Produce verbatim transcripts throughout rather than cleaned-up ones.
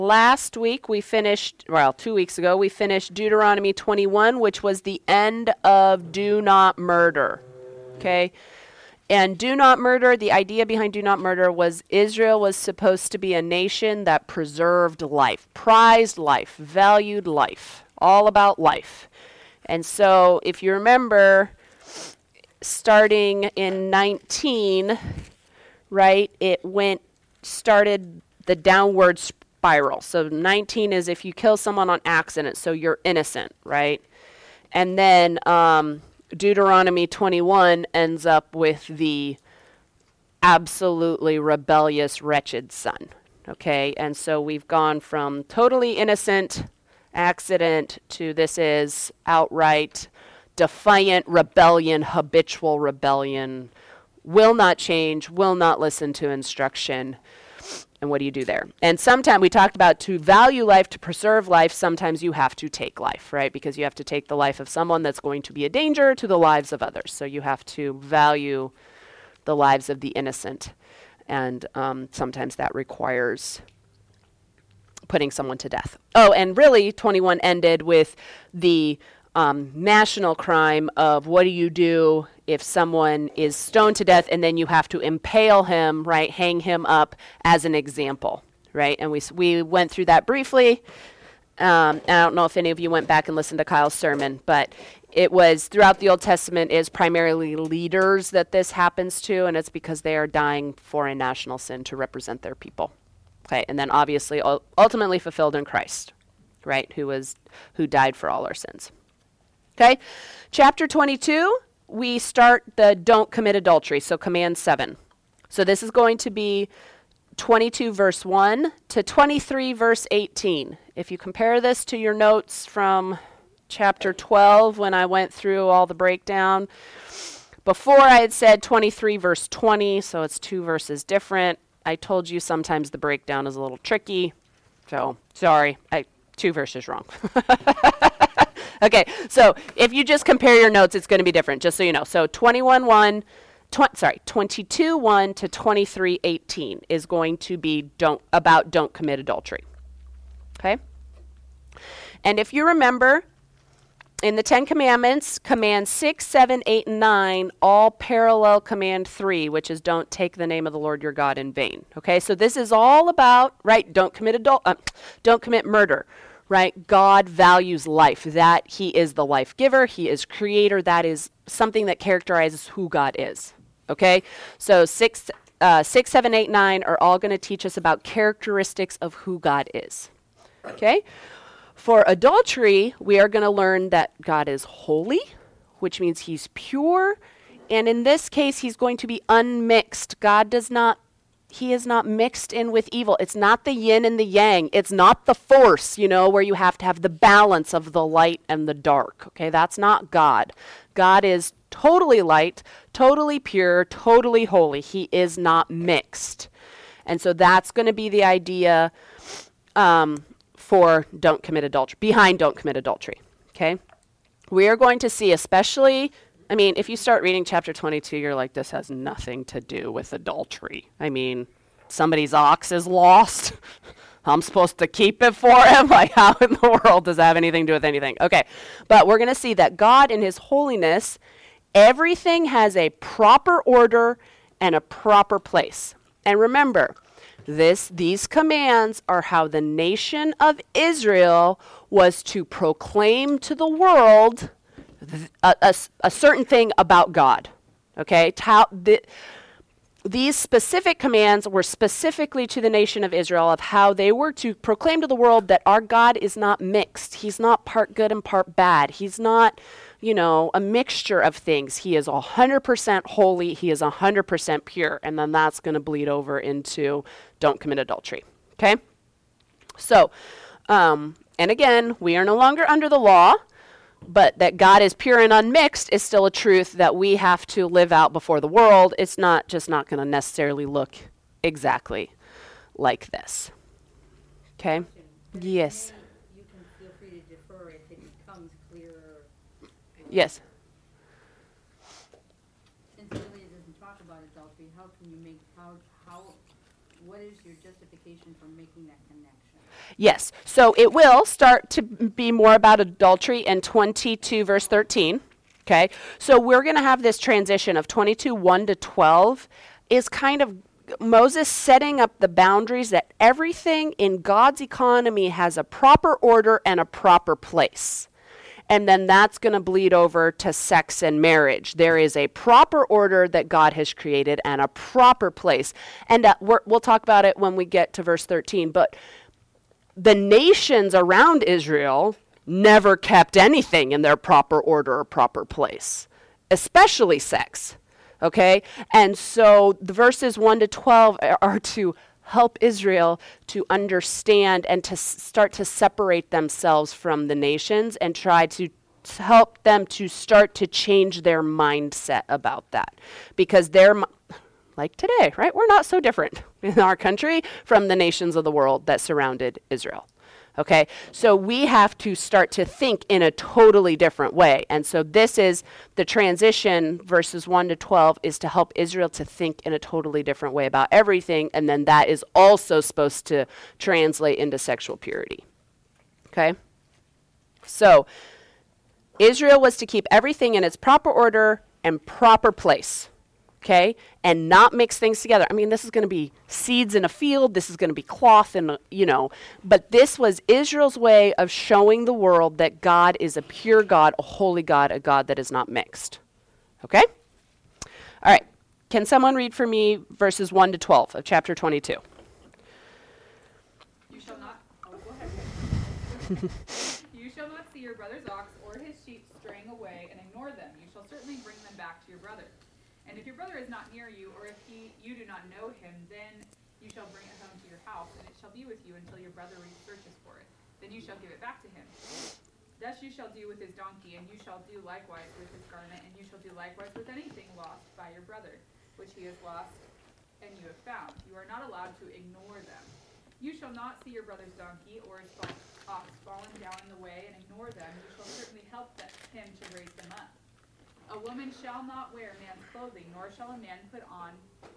Last week we finished, well, two weeks ago, we finished Deuteronomy twenty-one, which was the end of do not murder. Okay? And do not murder, the idea behind do not murder was Israel was supposed to be a nation that preserved life, prized life, valued life, all about life. And so if you remember, starting in nineteen, right, it went, started the downward spiral. So nineteen is if you kill someone on accident, so you're innocent, right? And then um, Deuteronomy twenty-one ends up with the absolutely rebellious, wretched son, okay? And so we've gone from totally innocent accident to this is outright defiant rebellion, habitual rebellion, will not change, will not listen to instruction. And what do you do there? And sometimes we talked about to value life, to preserve life, sometimes you have to take life, right? Because you have to take the life of someone that's going to be a danger to the lives of others. So you have to value the lives of the innocent. And um, sometimes that requires putting someone to death. Oh, and really, twenty-one ended with the um, national crime of what do you do if someone is stoned to death and then you have to impale him, right, hang him up as an example, right? And we we went through that briefly. Um, I don't know if any of you went back and listened to Kyle's sermon, but it was throughout the Old Testament is primarily leaders that this happens to, and it's because they are dying for a national sin to represent their people. Okay, and then obviously ul- ultimately fulfilled in Christ, right, who was who died for all our sins. Okay, chapter twenty-two, we start the don't commit adultery, so command seven. So this is going to be twenty-two verse one to twenty-three verse eighteen. If you compare this to your notes from chapter twelve when I went through all the breakdown, before I had said twenty-three verse twenty, so it's two verses different. I told you sometimes the breakdown is a little tricky, so sorry, I two verses wrong. Okay, so if you just compare your notes, it's going to be different, just so you know. So twenty-one one, tw- sorry, twenty-two one to twenty-three eighteen is going to be don't about don't commit adultery. Okay? And if you remember, in the Ten Commandments, command six, seven, eight, and nine all parallel command three, which is don't take the name of the Lord your God in vain. Okay, so this is all about, right, don't commit adul- uh, don't commit murder. Right? God values life, that he is the life giver, he is creator, that is something that characterizes who God is. Okay? So six, uh, six, seven, eight, nine are all going to teach us about characteristics of who God is. Okay? For adultery, we are going to learn that God is holy, which means he's pure, and in this case, he's going to be unmixed. God does not He is not mixed in with evil. It's not the yin and the yang. It's not the force, you know, where you have to have the balance of the light and the dark. Okay, that's not God. God is totally light, totally pure, totally holy. He is not mixed. And so that's going to be the idea um, for don't commit adultery, behind don't commit adultery. Okay, we are going to see, especially, I mean, if you start reading chapter twenty-two, you're like, this has nothing to do with adultery. I mean, somebody's ox is lost. I'm supposed to keep it for him? Like, how in the world does that have anything to do with anything? Okay, but we're going to see that God in his holiness, everything has a proper order and a proper place. And remember, this these commands are how the nation of Israel was to proclaim to the world A, a, a certain thing about God, okay? How the, these specific commands were specifically to the nation of Israel of how they were to proclaim to the world that our God is not mixed. He's not part good and part bad. He's not, you know, a mixture of things. He is one hundred percent holy. He is one hundred percent pure. And then that's going to bleed over into don't commit adultery, okay? So, um, and again, we are no longer under the law. But that God is pure and unmixed is still a truth that we have to live out before the world. It's not just not going to necessarily look exactly like this. Okay? Yes. You can feel free to defer if it becomes clearer. Yes. Since it really doesn't talk about adultery, how can you make how how what is your justification for making that connection? Yes. So it will start to be more about adultery in twenty-two, verse thirteen. Okay. So we're going to have this transition of twenty-two, one to twelve is kind of Moses setting up the boundaries that everything in God's economy has a proper order and a proper place. And then that's going to bleed over to sex and marriage. There is a proper order that God has created and a proper place. And uh, we're, we'll talk about it when we get to verse thirteen. But the nations around Israel never kept anything in their proper order or proper place, especially sex. Okay? And so the verses one to twelve are, are to help Israel to understand and to s- start to separate themselves from the nations and try to s- help them to start to change their mindset about that. Because they're, mi- like today, right? We're not so different in our country from the nations of the world that surrounded Israel. Okay, so we have to start to think in a totally different way. And so this is the transition, verses one to twelve, is to help Israel to think in a totally different way about everything. And then that is also supposed to translate into sexual purity. Okay, so Israel was to keep everything in its proper order and proper place. Okay, and not mix things together. I mean, this is going to be seeds in a field. This is going to be cloth, and you know. But this was Israel's way of showing the world that God is a pure God, a holy God, a God that is not mixed. Okay. All right. Can someone read for me verses one to twelve of chapter twenty-two? You shall not. Oh, go ahead. You shall not see your brother's ox or his sheep straying away and ignore them. You shall certainly bring them back to your brother. And if your brother is not near you, or if he you do not know him, then you shall bring it home to your house, and it shall be with you until your brother researches for it. Then you shall give it back to him. Thus you shall do with his donkey, and you shall do likewise with his garment, and you shall do likewise with anything lost by your brother, which he has lost and you have found. You are not allowed to ignore them. You shall not see your brother's donkey or his ox fallen down in the way and ignore them. You shall certainly help them, him to raise them up. A woman shall not wear man's clothing, nor shall a man put on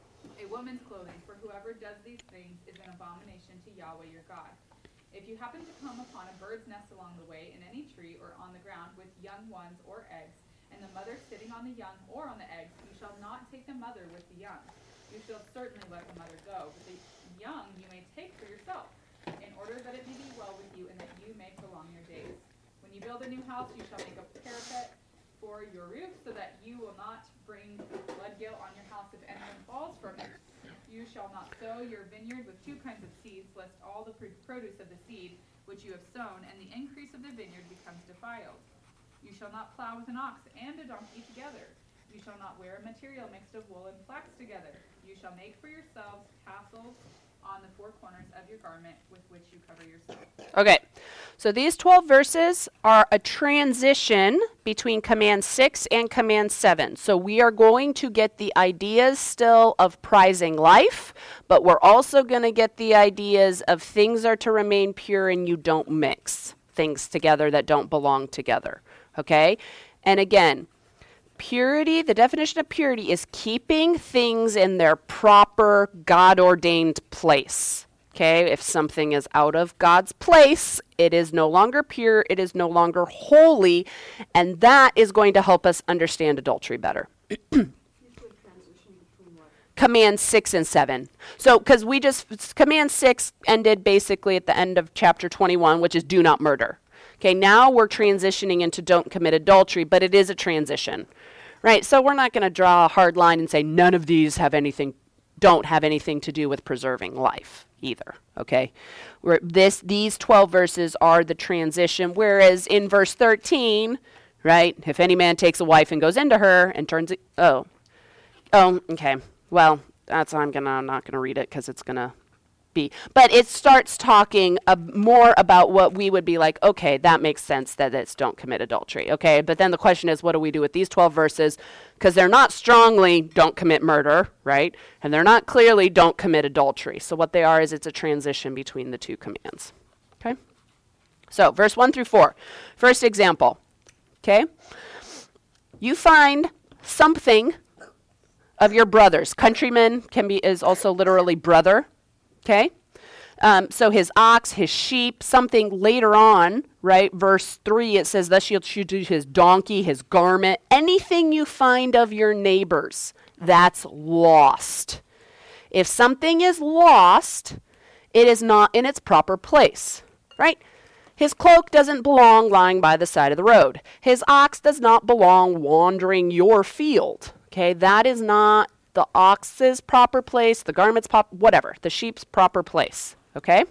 a woman's clothing, for whoever does these things is an abomination to Yahweh your God. If you happen to come upon a bird's nest along the way in any tree or on the ground with young ones or eggs, and the mother sitting on the young or on the eggs, you shall not take the mother with the young. You shall certainly let the mother go, but the young you may take for yourself, in order that it may be well with you and that you may prolong your days. When you build a new house, you shall make a parapet for your roof, so that you will not bring blood guilt on your house if anyone falls from it. You shall not sow your vineyard with two kinds of seeds, lest all the produce of the seed which you have sown and the increase of the vineyard becomes defiled. You shall not plow with an ox and a donkey together. You shall not wear a material mixed of wool and flax together. You shall make for yourselves tassels on the four corners of your garment with which you cover yourself. Okay, so these twelve verses are a transition between command six and command seven. So we are going to get the ideas still of prizing life, but we're also going to get the ideas of things are to remain pure and you don't mix things together that don't belong together. Okay, and again, purity, the definition of purity is keeping things in their proper God-ordained place. Okay, if something is out of God's place, it is no longer pure, it is no longer holy, and that is going to help us understand adultery better. Command six and seven. So, because we just, command six ended basically at the end of chapter twenty-one, which is do not murder. Okay, now we're transitioning into don't commit adultery, but it is a transition, right? So we're not going to draw a hard line and say none of these have anything, don't have anything to do with preserving life either, okay? We're, this, these twelve verses are the transition, whereas in verse thirteen, right, if any man takes a wife and goes into her and turns it, oh, oh, okay, well, that's, I'm gonna, I'm not gonna read it because it's gonna be, but it starts talking uh, more about what we would be like, okay, that makes sense that it's don't commit adultery, okay? But then the question is, what do we do with these twelve verses? Because they're not strongly don't commit murder, right? And they're not clearly don't commit adultery. So what they are is it's a transition between the two commands, okay? So verse one through four. First example, okay? You find something of your brothers. Countryman can be is also literally brother, Okay? Um, so his ox, his sheep, something later on, right? Verse three, it says, thus shalt you do his donkey, his garment, anything you find of your neighbors, that's lost. If something is lost, it is not in its proper place, right? His cloak doesn't belong lying by the side of the road. His ox does not belong wandering your field, okay? That is not the ox's proper place, the garment's pop, whatever, the sheep's proper place, okay?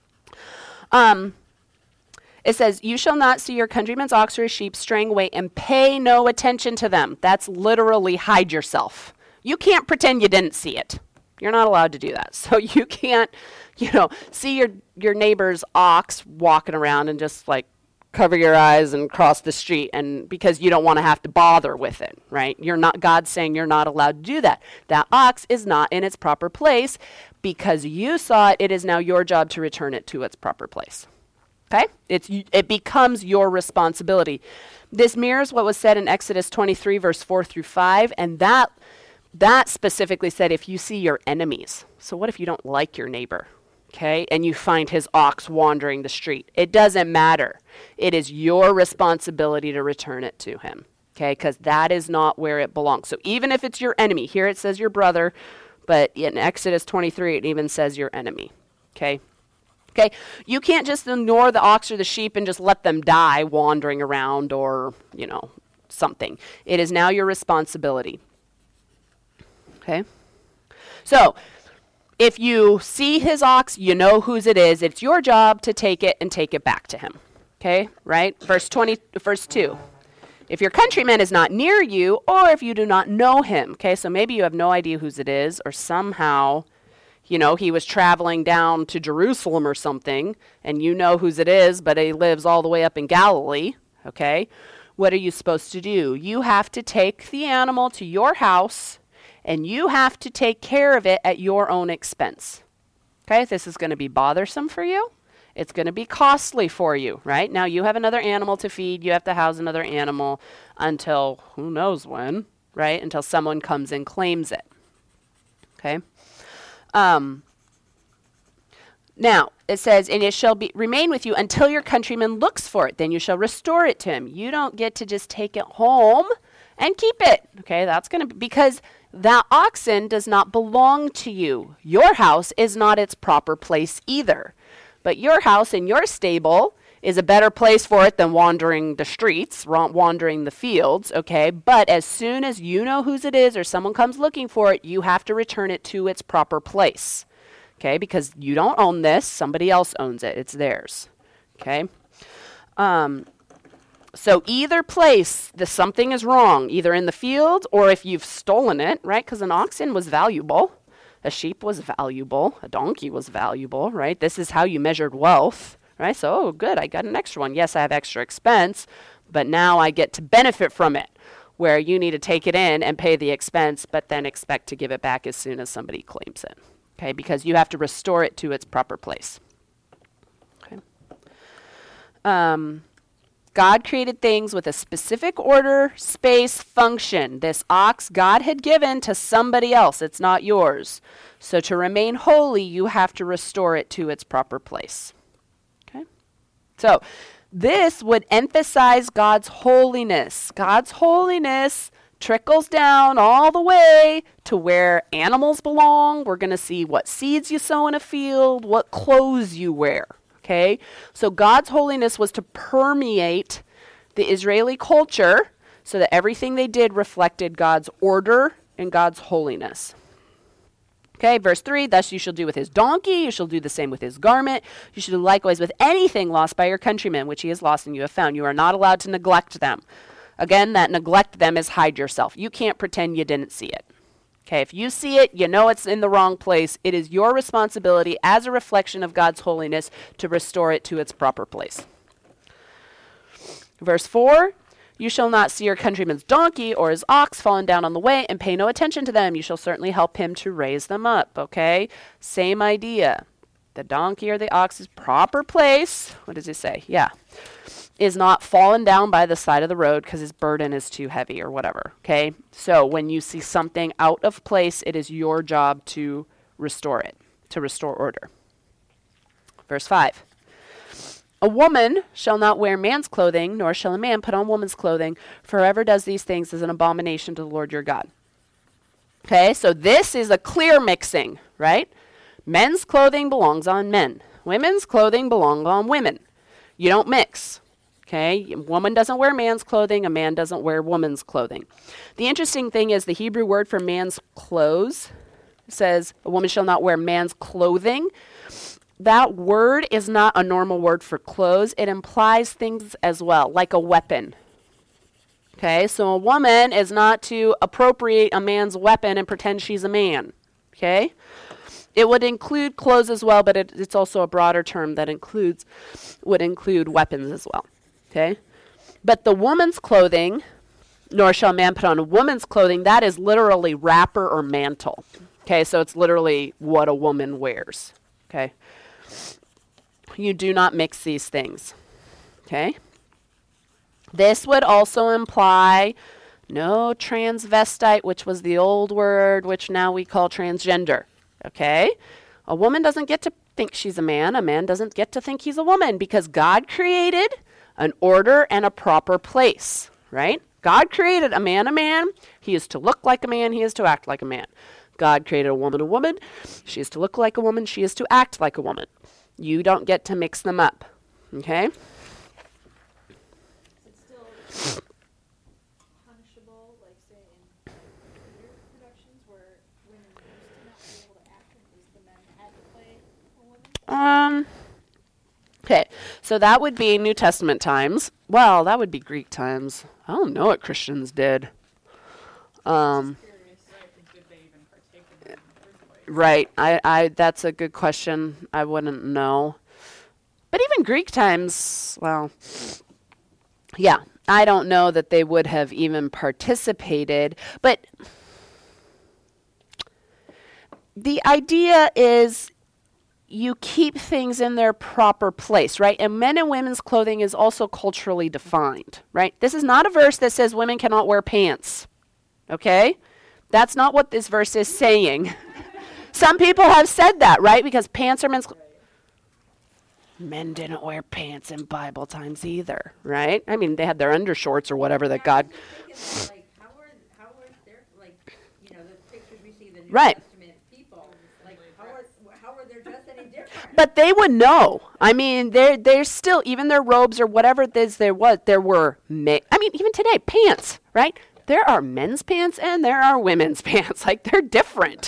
Um, it says, you shall not see your countryman's ox or his sheep straying away and pay no attention to them. That's literally hide yourself. You can't pretend you didn't see it. You're not allowed to do that. So you can't, you know, see your, your neighbor's ox walking around and just like cover your eyes and cross the street, and because you don't want to have to bother with it, right? You're not, God's saying you're not allowed to do that. That ox is not in its proper place. Because you saw it, it is now your job to return it to its proper place. Okay? It's, it becomes your responsibility. This mirrors what was said in Exodus twenty-three, verse four through five, and that, that specifically said if you see your enemies. So what if you don't like your neighbor? Okay, and you find his ox wandering the street. It doesn't matter. It is your responsibility to return it to him. Okay, because that is not where it belongs. So even if it's your enemy, here it says your brother, but in Exodus twenty-three, it even says your enemy. Okay, okay, you can't just ignore the ox or the sheep and just let them die wandering around or, you know, something. It is now your responsibility. Okay, so if you see his ox, you know whose it is. It's your job to take it and take it back to him. Okay, right? Verse twenty, verse two. If your countryman is not near you, or if you do not know him. Okay, so maybe you have no idea whose it is, or somehow, you know, he was traveling down to Jerusalem or something, and you know whose it is, but he lives all the way up in Galilee. Okay, what are you supposed to do? You have to take the animal to your house, and you have to take care of it at your own expense. Okay, this is going to be bothersome for you. It's going to be costly for you, right? Now you have another animal to feed. You have to house another animal until who knows when, right? Until someone comes and claims it. Okay. Um, now it says, and it shall be remain with you until your countryman looks for it. Then you shall restore it to him. You don't get to just take it home and keep it. Okay, that's going to be because that oxen does not belong to you. Your house is not its proper place either. But your house and your stable is a better place for it than wandering the streets, wandering the fields, okay? But as soon as you know whose it is or someone comes looking for it, you have to return it to its proper place, okay? Because you don't own this. Somebody else owns it. It's theirs, okay? Um, so either place, the something is wrong, either in the field or if you've stolen it, right? Because an oxen was valuable. A sheep was valuable. A donkey was valuable, right? This is how you measured wealth, right? So, oh, good, I got an extra one. Yes, I have extra expense, but now I get to benefit from it, where you need to take it in and pay the expense, but then expect to give it back as soon as somebody claims it, okay? Because you have to restore it to its proper place, okay? Um... God created things with a specific order, space, function. This ox God had given to somebody else. It's not yours. So to remain holy, you have to restore it to its proper place. Okay? So this would emphasize God's holiness. God's holiness trickles down all the way to where animals belong. We're going to see what seeds you sow in a field, what clothes you wear. Okay, so God's holiness was to permeate the Israeli culture so that everything they did reflected God's order and God's holiness. Okay, verse three, thus you shall do with his donkey, you shall do the same with his garment, you shall do likewise with anything lost by your countrymen, which he has lost and you have found. You are not allowed to neglect them. Again, that neglect them is hide yourself. You can't pretend you didn't see it. Okay, if you see it, you know it's in the wrong place. It is your responsibility as a reflection of God's holiness to restore it to its proper place. Verse four, you shall not see your countryman's donkey or his ox fallen down on the way and pay no attention to them. You shall certainly help him to raise them up, okay? Same idea. The donkey or the ox's proper place, what does it say? Yeah. Is not fallen down by the side of the road because his burden is too heavy or whatever, okay? So when you see something out of place, it is your job to restore it. to restore order. Verse five. A woman shall not wear man's clothing, nor shall a man put on woman's clothing, for whoever does these things is an abomination to the Lord your God. Okay, so this is a clear mixing, right? Men's clothing belongs on men. Women's clothing belongs on women. You don't mix. Okay, a woman doesn't wear man's clothing, a man doesn't wear woman's clothing. The interesting thing is the Hebrew word for man's clothes says a woman shall not wear man's clothing. That word is not a normal word for clothes. It implies things as well, like a weapon. Okay, so a woman is not to appropriate a man's weapon and pretend she's a man. Okay, it would include clothes as well, but it, it's also a broader term that includes, would include weapons as well. Okay, but the woman's clothing, nor shall a man put on a woman's clothing, that is literally wrapper or mantle. Okay, so it's literally what a woman wears. Okay. You do not mix these things. Okay? This would also imply no transvestite, which was the old word, which now we call transgender. Okay? A woman doesn't get to think she's a man. A man doesn't get to think he's a woman because God created an order and a proper place. Right? God created a man a man. He is to look like a man. He is to act like a man. God created a woman a woman. She is to look like a woman. She is to act like a woman. You don't get to mix them up, okay? Is it still punishable, like say in theater productions where women used to not be able to act and it was the men that had to play a woman? Um, okay, so that would be New Testament times. Well, that would be Greek times. I don't know what Christians did. Um, right, I, I, that's a good question. I wouldn't know. But even Greek times, well, yeah, I don't know that they would have even participated. But the idea is you keep things in their proper place, right? And men and women's clothing is also culturally defined, right? This is not a verse that says women cannot wear pants, okay? That's not what this verse is saying. Some people have said that, right? Because pants are men's clothing. Men didn't wear pants in Bible times either, right? I mean, they had their undershorts or whatever that God... Like, how are, how are their, like, you know, the pictures we see, the New Right. Testament people, like, how are, how are their dress any different? But they would know. I mean, they're, they're still, even their robes or whatever it is there was, there were, ma- I mean, even today, pants, right? There are men's pants and there are women's pants. Like, they're different.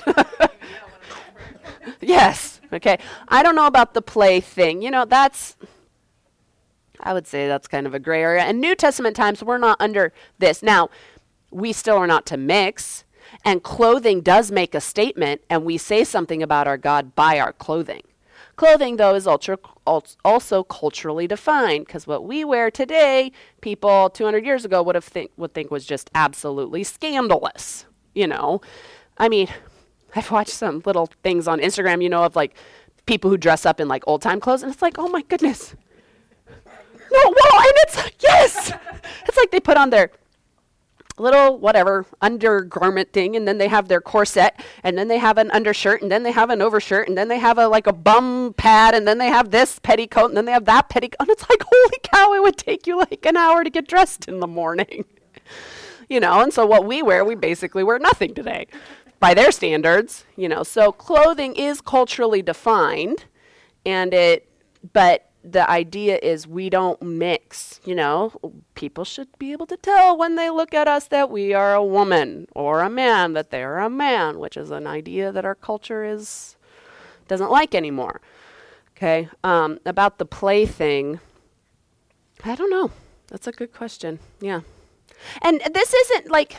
Yes. Okay. I don't know about the play thing. You know, that's, I would say that's kind of a gray area. And New Testament times, we're not under this. Now, we still are not to mix. And clothing does make a statement. And we say something about our God by our clothing. Clothing, though, is ultra, also culturally defined. Because what we wear today, people two hundred years ago would have think, would think was just absolutely scandalous. You know, I mean... I've watched some little things on Instagram, you know, of like people who dress up in like old time clothes. And it's like, oh my goodness. No, whoa, and it's like, yes. It's like they put on their little whatever undergarment thing. And then they have their corset. And then they have an undershirt. And then they have an overshirt. And then they have a like a bum pad. And then they have this petticoat. And then they have that petticoat. And it's like, holy cow, it would take you like an hour to get dressed in the morning. You know, and so what we wear, we basically wear nothing today. By their standards, you know, so clothing is culturally defined, and it, but the idea is we don't mix, you know, people should be able to tell when they look at us that we are a woman or a man, that they're a man, which is an idea that our culture is, doesn't like anymore. Okay, um, about the play thing, I don't know. That's a good question, yeah. And this isn't like...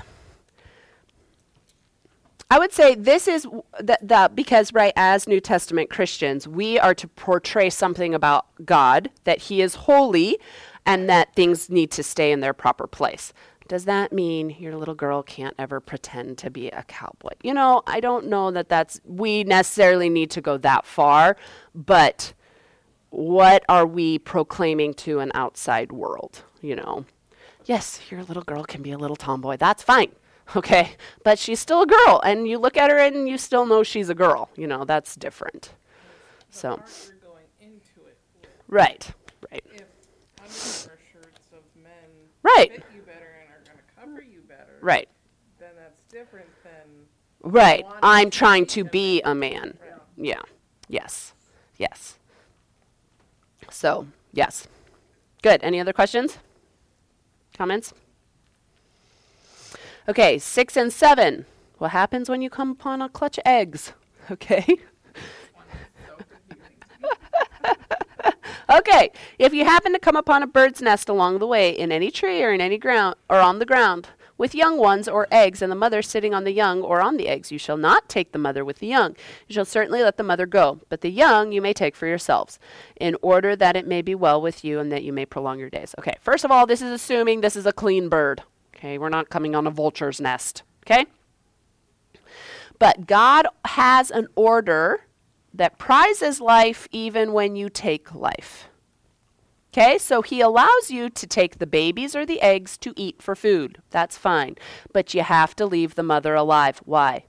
I would say this is the, the because, right, as New Testament Christians, we are to portray something about God, that he is holy, and that things need to stay in their proper place. Does that mean your little girl can't ever pretend to be a cowboy? You know, I don't know that that's, we necessarily need to go that far, but what are we proclaiming to an outside world, you know? Yes, your little girl can be a little tomboy. That's fine. Okay, but she's still a girl, and you look at her and you still know she's a girl. You know, that's different. The So, part you're going into it with. right, right, If underwear shirts of men right, fit you better and are going to cover you better, right, then that's different than right. wanting I'm to trying be to a be man. a man. Right. Yeah, yes, yes. So, yes. Good. Any other questions? Comments? Okay, six and seven. What happens when you come upon a clutch of eggs? Okay. One is so confusing to me. Okay, if you happen to come upon a bird's nest along the way in any tree or in any ground or on the ground with young ones or eggs and the mother sitting on the young or on the eggs, you shall not take the mother with the young. You shall certainly let the mother go, but the young you may take for yourselves, in order that it may be well with you and that you may prolong your days. Okay, first of all, this is assuming this is a clean bird. Okay, we're not coming on a vulture's nest. Okay? But God has an order that prizes life even when you take life. Okay, so he allows you to take the babies or the eggs to eat for food. That's fine. But you have to leave the mother alive. Why?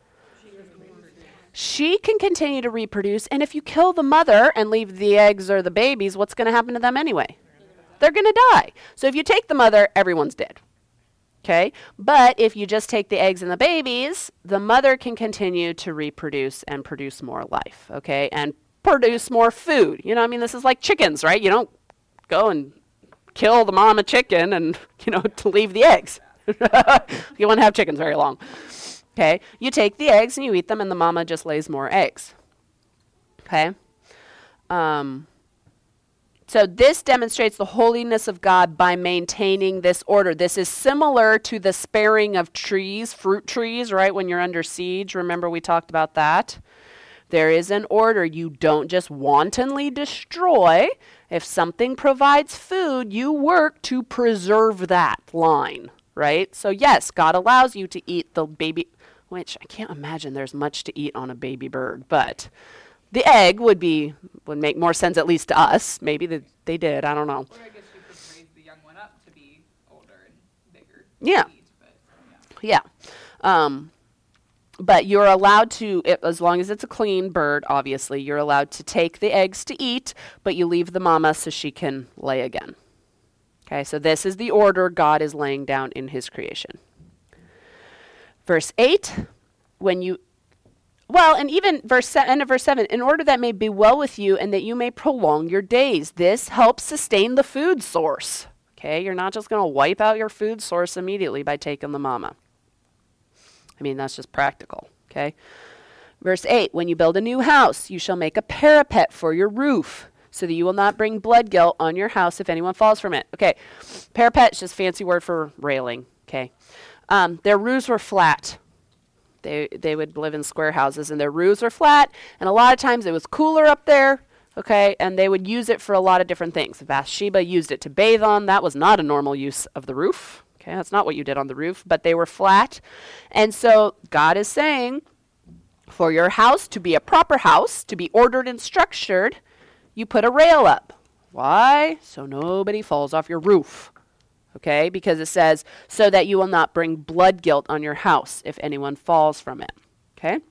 She can continue to reproduce, and if you kill the mother and leave the eggs or the babies, what's going to happen to them anyway? They're going to die. So if you take the mother, everyone's dead. Okay, but if you just take the eggs and the babies, the mother can continue to reproduce and produce more life, okay, and produce more food. You know, I mean, this is like chickens, right? You don't go and kill the mama chicken and, you know, to leave the eggs. You won't have chickens very long. Okay, you take the eggs and you eat them, and the mama just lays more eggs. Okay. Um, So this demonstrates the holiness of God by maintaining this order. This is similar to the sparing of trees, fruit trees, right? When you're under siege, remember we talked about that? There is an order. You don't just wantonly destroy. If something provides food, you work to preserve that line, right? So yes, God allows you to eat the baby, which I can't imagine there's much to eat on a baby bird, but the egg would be would make more sense, at least to us. Maybe that they did. I don't know. Or I guess you could raise the young one up to be older and bigger. to Yeah. eat, but, yeah. Yeah. Um, but you're allowed to, i- as long as it's a clean bird, obviously, you're allowed to take the eggs to eat, but you leave the mama so she can lay again. Okay, so this is the order God is laying down in his creation. Verse eight, when you Well, and even verse se- end of verse seven, in order that may be well with you and that you may prolong your days. This helps sustain the food source. Okay, you're not just going to wipe out your food source immediately by taking the mama. I mean, that's just practical. Okay. Verse eight, when you build a new house, you shall make a parapet for your roof, so that you will not bring blood guilt on your house if anyone falls from it. Okay, parapet is just fancy word for railing. Okay, um, their roofs were flat. They they would live in square houses, and their roofs were flat, and a lot of times it was cooler up there, okay, and they would use it for a lot of different things. Bathsheba used it to bathe on. That was not a normal use of the roof, okay, that's not what you did on the roof, but they were flat. And so God is saying, for your house to be a proper house, to be ordered and structured, you put a rail up. Why? So nobody falls off your roof. Okay, because it says, so that you will not bring blood guilt on your house if anyone falls from it. Okay?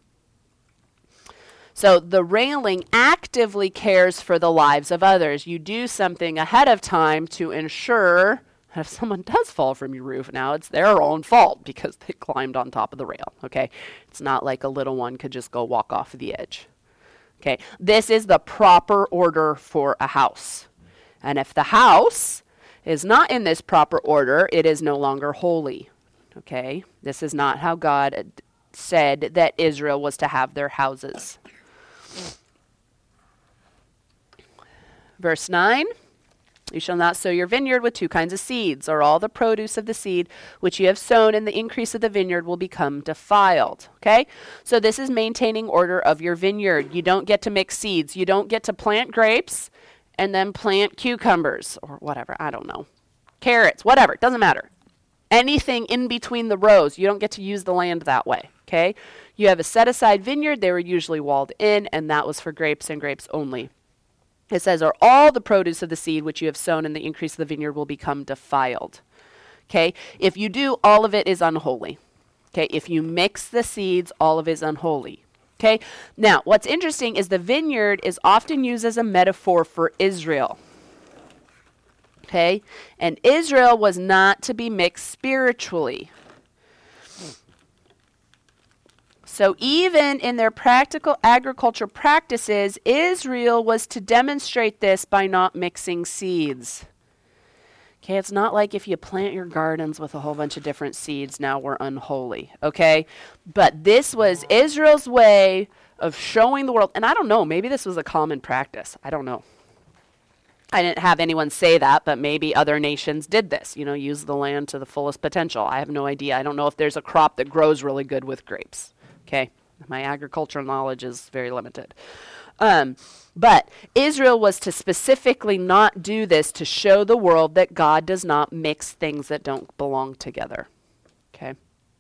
So the railing actively cares for the lives of others. You do something ahead of time to ensure that if someone does fall from your roof, now it's their own fault because they climbed on top of the rail. Okay? It's not like a little one could just go walk off the edge. Okay? This is the proper order for a house. And if the house is not in this proper order, it is no longer holy. Okay? This is not how God uh, said that Israel was to have their houses. Verse nine, you shall not sow your vineyard with two kinds of seeds, or all the produce of the seed which you have sown, and the increase of the vineyard will become defiled. Okay? So this is maintaining order of your vineyard. You don't get to mix seeds. You don't get to plant grapes and then plant cucumbers or whatever. I don't know. Carrots, whatever. It doesn't matter. Anything in between the rows. You don't get to use the land that way. Okay? You have a set-aside vineyard. They were usually walled in, and that was for grapes and grapes only. It says, or all the produce of the seed which you have sown, and the increase of the vineyard will become defiled. Okay? If you do, all of it is unholy. Okay, if you mix the seeds, all of it is unholy. Okay, now what's interesting is the vineyard is often used as a metaphor for Israel. Okay, and Israel was not to be mixed spiritually. So even in their practical agriculture practices, Israel was to demonstrate this by not mixing seeds. Okay, it's not like if you plant your gardens with a whole bunch of different seeds, now we're unholy, okay? But this was Israel's way of showing the world, and I don't know, maybe this was a common practice. I don't know. I didn't have anyone say that, but maybe other nations did this, you know, use the land to the fullest potential. I have no idea. I don't know if there's a crop that grows really good with grapes, okay? My agricultural knowledge is very limited. Um, but Israel was to specifically not do this to show the world that God does not mix things that don't belong together. Okay.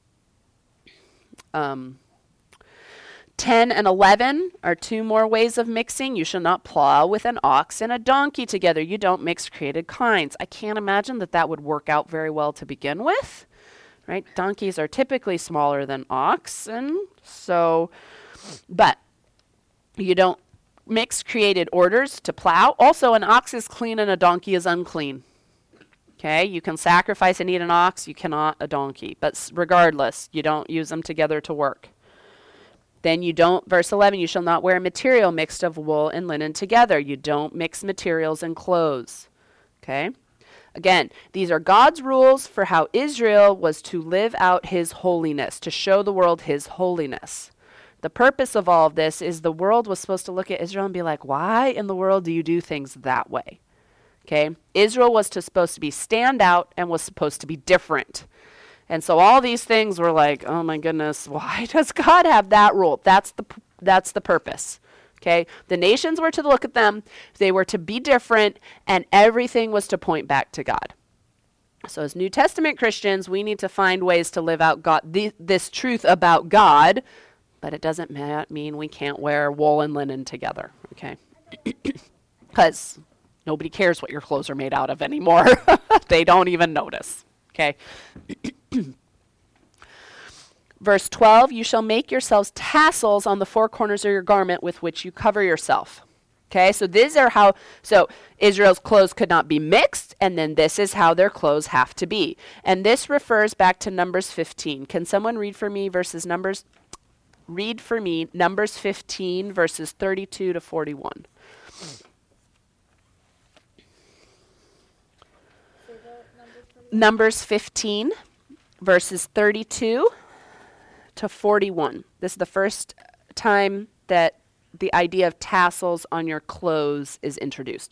Um, ten and eleven are two more ways of mixing. You shall not plow with an ox and a donkey together. You don't mix created kinds. I can't imagine that that would work out very well to begin with. Right? Donkeys are typically smaller than oxen. So, but you don't mix created orders to plow. Also, an ox is clean and a donkey is unclean. Okay, you can sacrifice and eat an ox, you cannot a donkey. But s- regardless, you don't use them together to work. Then you don't, verse eleven, you shall not wear material mixed of wool and linen together. You don't mix materials and clothes. Okay, again, these are God's rules for how Israel was to live out his holiness, to show the world his holiness. The purpose of all of this is the world was supposed to look at Israel and be like, why in the world do you do things that way? Okay, Israel was to, supposed to be stand out and was supposed to be different. And so all these things were like, oh my goodness, why does God have that rule? That's the p- that's the purpose. Okay, the nations were to look at them, they were to be different, and everything was to point back to God. So as New Testament Christians, we need to find ways to live out God th- this truth about God. But it doesn't ma- mean we can't wear wool and linen together, okay? Because nobody cares what your clothes are made out of anymore. They don't even notice, okay? Verse twelve, you shall make yourselves tassels on the four corners of your garment with which you cover yourself. Okay, so these are how, so Israel's clothes could not be mixed, and then this is how their clothes have to be. And this refers back to Numbers fifteen. Can someone read for me verses Numbers Read for me Numbers fifteen, verses thirty-two to forty-one. Say the numbers for me. Numbers fifteen, verses thirty-two to forty-one. This is the first time that the idea of tassels on your clothes is introduced.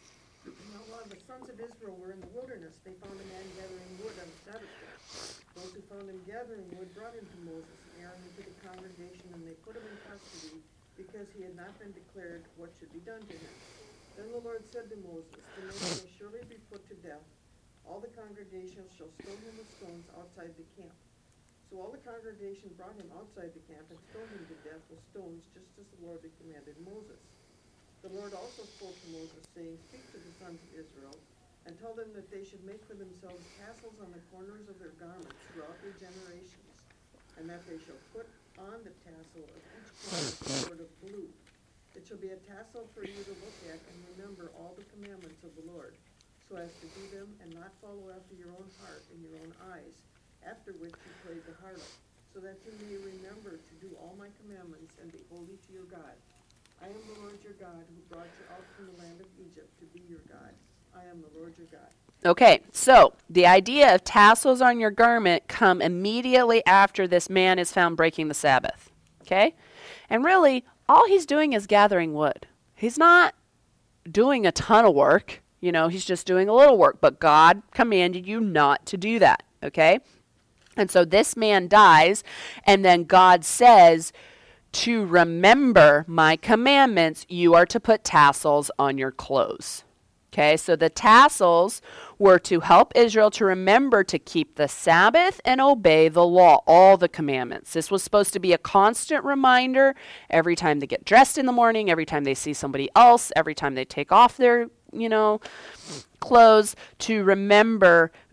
Now, while the sons of Israel were in the wilderness, they found a man gathering wood on the Sabbath day. Those who found him gathering wood brought him to Moses and Aaron into the congregation, and they put him in custody because he had not been declared what should be done to him. Then the Lord said to Moses, the man shall surely be put to death. All the congregation shall stone him with stones outside the camp. So all the congregation brought him outside the camp and stoned him to death with stones, just as the Lord had commanded Moses. The Lord also spoke to Moses, saying, speak to the sons of Israel, and tell them that they should make for themselves tassels on the corners of their garments throughout their generations, and that they shall put on the tassel of each corner a cord of blue. It shall be a tassel for you to look at and remember all the commandments of the Lord, so as to do them and not follow after your own heart and your own eyes, after which you played the harlot, so that you may remember to do all my commandments and be holy to your God. I am the Lord your God, who brought you out from the land of Egypt to be your God. I am the Lord your God. Okay, so the idea of tassels on your garment come immediately after this man is found breaking the Sabbath. Okay? And really, all he's doing is gathering wood. He's not doing a ton of work. You know, he's just doing a little work. But God commanded you not to do that. Okay? And so this man dies, and then God says, to remember my commandments, you are to put tassels on your clothes. Okay, so the tassels were to help Israel to remember to keep the Sabbath and obey the law, all the commandments. This was supposed to be a constant reminder every time they get dressed in the morning, every time they see somebody else, every time they take off their, you know, clothes, to remember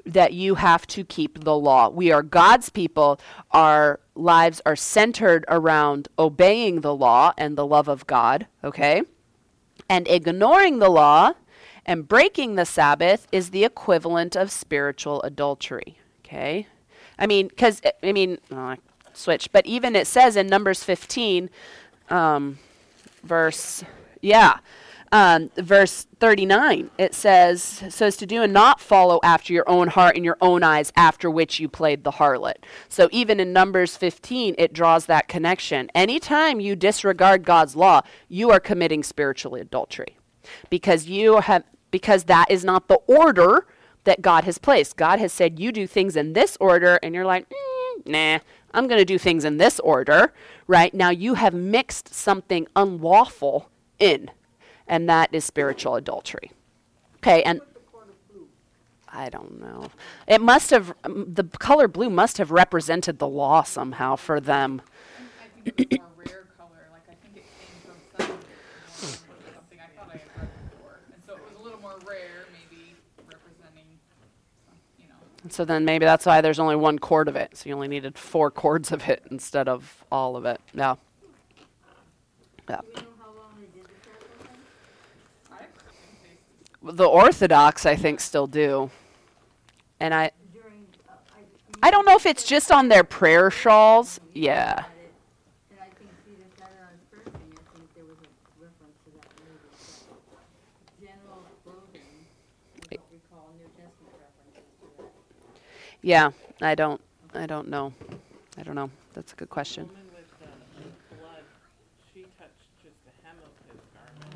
that you have to keep the law. We are God's people. Our lives are centered around obeying the law and the love of God, okay? And ignoring the law and breaking the Sabbath is the equivalent of spiritual adultery, okay? I mean, because, I mean, oh, I switched, but even it says in Numbers fifteen, um, verse, yeah, um, verse thirty-nine, it says, so as to do and not follow after your own heart and your own eyes, after which you played the harlot. So even in Numbers fifteen, it draws that connection. Anytime you disregard God's law, you are committing spiritual adultery, because you have, because that is not the order that God has placed. God has said you do things in this order, and you're like, mm, nah, I'm going to do things in this order, right? Now you have mixed something unlawful in, and that is spiritual adultery. Okay, and I don't know. It must have, um, the color blue must have represented the law somehow for them. I think it's a more rare color, like I think it came from some, or something I thought I had read before. And so it was a little more rare, maybe representing, some, you know. And so then maybe that's why there's only one cord of it. So you only needed four cords of it instead of all of it. Yeah. Yeah. Do we know how long they did the tassel thing? I think they The Orthodox, I think, still do. And I, During, uh, I. I don't know if it's just on their prayer shawls. Yeah. And I think Peter said it on his first thing, I think there was a reference to that maybe. but General clothing, I don't recall New Testament references to that. Yeah, I don't, I don't know. I don't know. That's a good question. woman with the blood, she touched just the hem of his garment.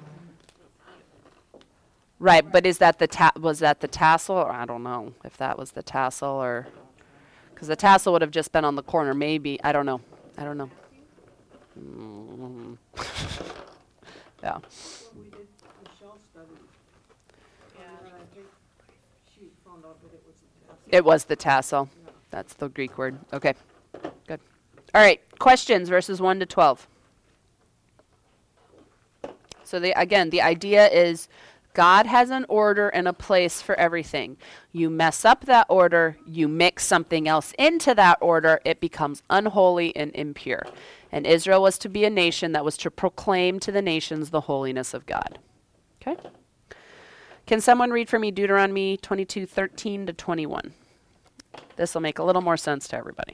Right, but is that the ta- was that the tassel? Or I don't know if that was the tassel or, because the tassel would have just been on the corner. Maybe, I don't know. I don't know. Mm. Yeah. Well, we did the shell study. And I think she found out that it was a tassel. It was the tassel. That's the Greek word. Okay, good. All right, questions verses one to twelve. So the, again, the idea is God has an order and a place for everything. You mess up that order, you mix something else into that order, it becomes unholy and impure. And Israel was to be a nation that was to proclaim to the nations the holiness of God. Okay? Can someone read for me Deuteronomy twenty-two, thirteen to twenty-one? This will make a little more sense to everybody.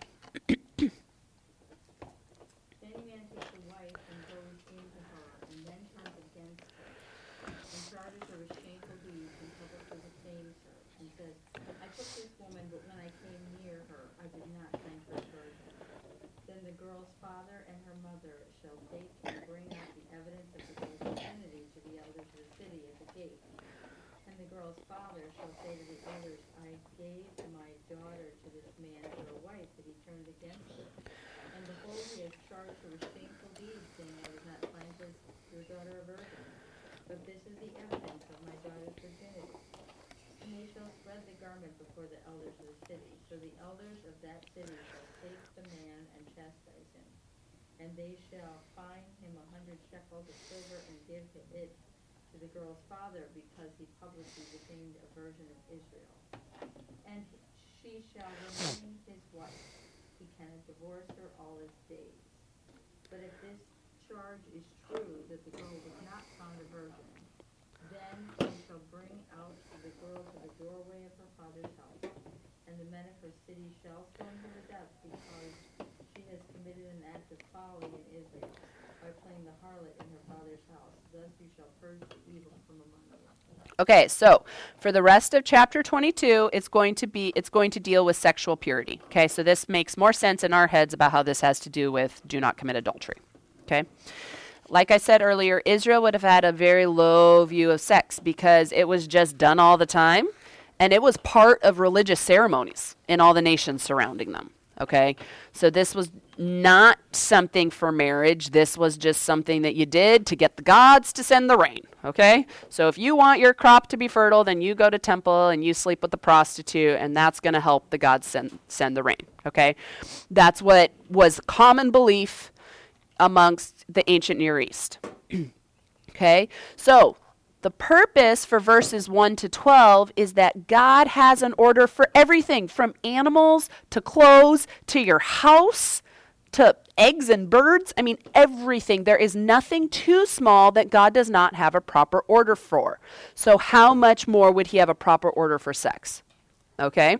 Any man takes a wife and goes into her, and then turns against her, and charges her with shameful deeds, and publicly defames her, and says, I took this woman, but when I came near her, I did not find her virgin. Then the girl's father and her mother shall take and bring out the evidence of the girl's virginity to the elders of the city at the gate. And the girl's father shall say to the elders, I gave my daughter to this man for a wife, but he turned against her. And behold, he has charged her with shameful deeds, saying, I did not find this your daughter a virgin. But this is the evidence of my daughter's virginity. And they shall spread the garment before the elders of the city. So the elders of that city shall take the man and chastise him. And they shall fine him a hundred shekels of silver and give it to the girl's father, because he publicly defamed a virgin of Israel. And she shall remain his wife. He cannot divorce her all his days. But if this charge is true, that the girl was not found a virgin, then he shall bring out the girl to the doorway of her father's house, and the men of her city shall stone her to death, because she has committed an act of folly in Israel by playing the harlot in her father's house. Thus you shall purge the evil from among you. Okay, so for the rest of chapter twenty-two, it's going to be it's going to deal with sexual purity. Okay, so this makes more sense in our heads about how this has to do with do not commit adultery. Okay? Like I said earlier, Israel would have had a very low view of sex because it was just done all the time, and it was part of religious ceremonies in all the nations surrounding them. Okay? So this was not something for marriage. This was just something that you did to get the gods to send the rain. Okay? So if you want your crop to be fertile, then you go to temple and you sleep with the prostitute, and that's going to help the gods send, send the rain. Okay? That's what was common belief amongst the ancient Near East. Okay? So The purpose for verses one to twelve is that God has an order for everything, from animals to clothes to your house to eggs and birds. I mean, everything. There is nothing too small that God does not have a proper order for. So how much more would he have a proper order for sex? Okay?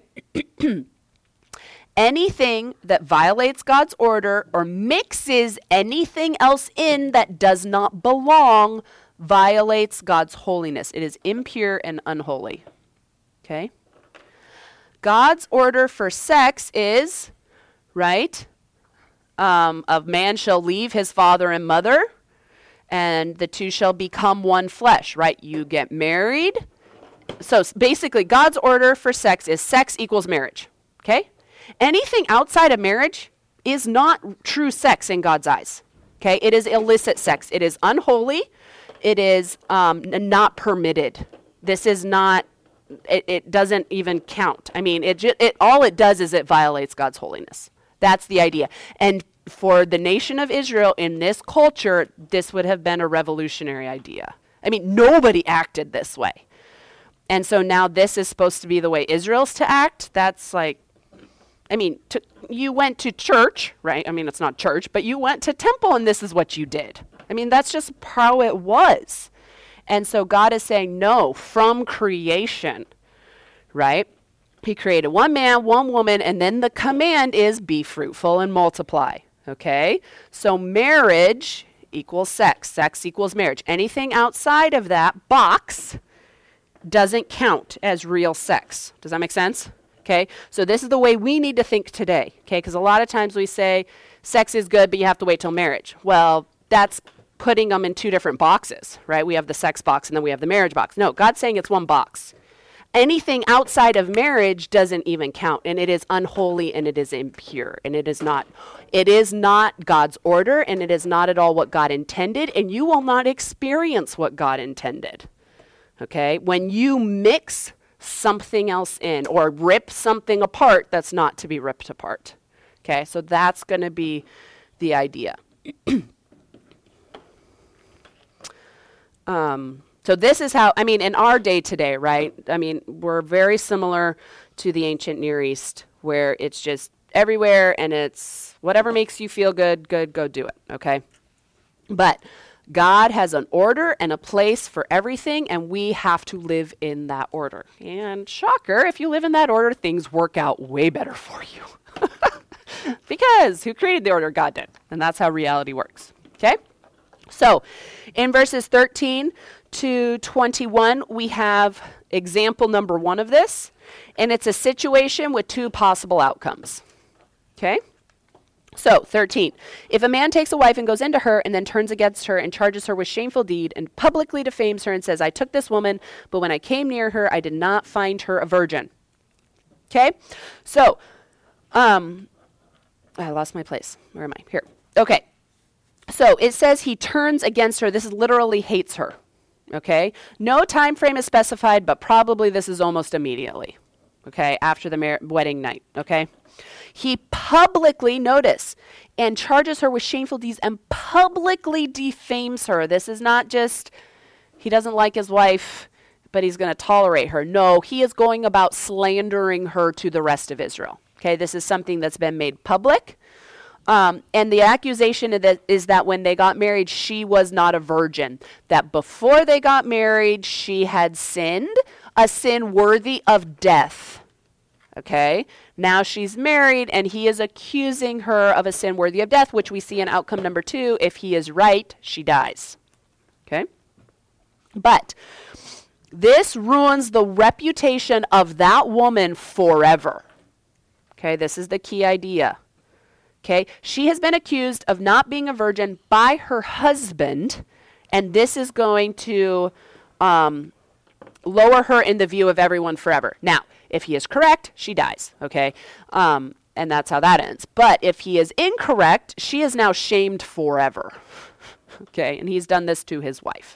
Anything that violates God's order or mixes anything else in that does not belong violates God's holiness. It is impure and unholy. Okay? God's order for sex is, right? Um, of man shall leave his father and mother, and the two shall become one flesh, right? You get married. So s- basically, God's order for sex is sex equals marriage, okay? Anything outside of marriage is not true sex in God's eyes, okay? It is illicit sex. It is unholy. It is um, n- not permitted. This is not, it, it doesn't even count. I mean, it, ju- it all it does is it violates God's holiness. That's the idea. And for the nation of Israel in this culture, this would have been a revolutionary idea. I mean, nobody acted this way. And so now this is supposed to be the way Israel's to act. That's like, I mean, to, you went to church, right? I mean, it's not church, but you went to temple and this is what you did. I mean, that's just how it was. And so God is saying, no, from creation, right? He created one man, one woman, and then the command is be fruitful and multiply, okay? So marriage equals sex. Sex equals marriage. Anything outside of that box doesn't count as real sex. Does that make sense? Okay? So this is the way we need to think today, okay? Because a lot of times we say sex is good, but you have to wait till marriage. Well, that's putting them in two different boxes, right? We have the sex box and then we have the marriage box. No, God's saying it's one box. Anything outside of marriage doesn't even count, and it is unholy and it is impure, and it is not it is not God's order, and it is not at all what God intended, and you will not experience what God intended. Okay? When you mix something else in or rip something apart that's not to be ripped apart. Okay? So that's going to be the idea. um So this is how, I mean, in our day today, right? I mean, we're very similar to the ancient Near East, where it's just everywhere and it's whatever makes you feel good, good, go do it, okay? But God has an order and a place for everything, and we have to live in that order. And shocker, if you live in that order, things work out way better for you. Because who created the order? God did. And that's how reality works, okay? So in verses thirteen to twenty-one, we have example number one of this, and it's a situation with two possible outcomes. Okay? So, thirteen. If a man takes a wife and goes into her and then turns against her and charges her with shameful deed and publicly defames her and says, I took this woman, but when I came near her, I did not find her a virgin. Okay? So, um, I lost my place. Where am I? Here. Okay. So, it says he turns against her. This is literally hates her. Okay? No time frame is specified, but probably this is almost immediately. Okay? After the mar- wedding night. Okay? He publicly, notice, and charges her with shameful deeds and publicly defames her. This is not just, he doesn't like his wife, but he's going to tolerate her. No, he is going about slandering her to the rest of Israel. Okay? This is something that's been made public. Um, and the accusation of that is that when they got married, she was not a virgin. That before they got married, she had sinned, a sin worthy of death. Okay? Now she's married, and he is accusing her of a sin worthy of death, which we see in outcome number two. If he is right, she dies. Okay? But this ruins the reputation of that woman forever. Okay? This is the key idea. Okay, she has been accused of not being a virgin by her husband, and this is going to um, lower her in the view of everyone forever. Now, if he is correct, she dies, okay? Um, and that's how that ends. But if he is incorrect, she is now shamed forever, okay? And he's done this to his wife.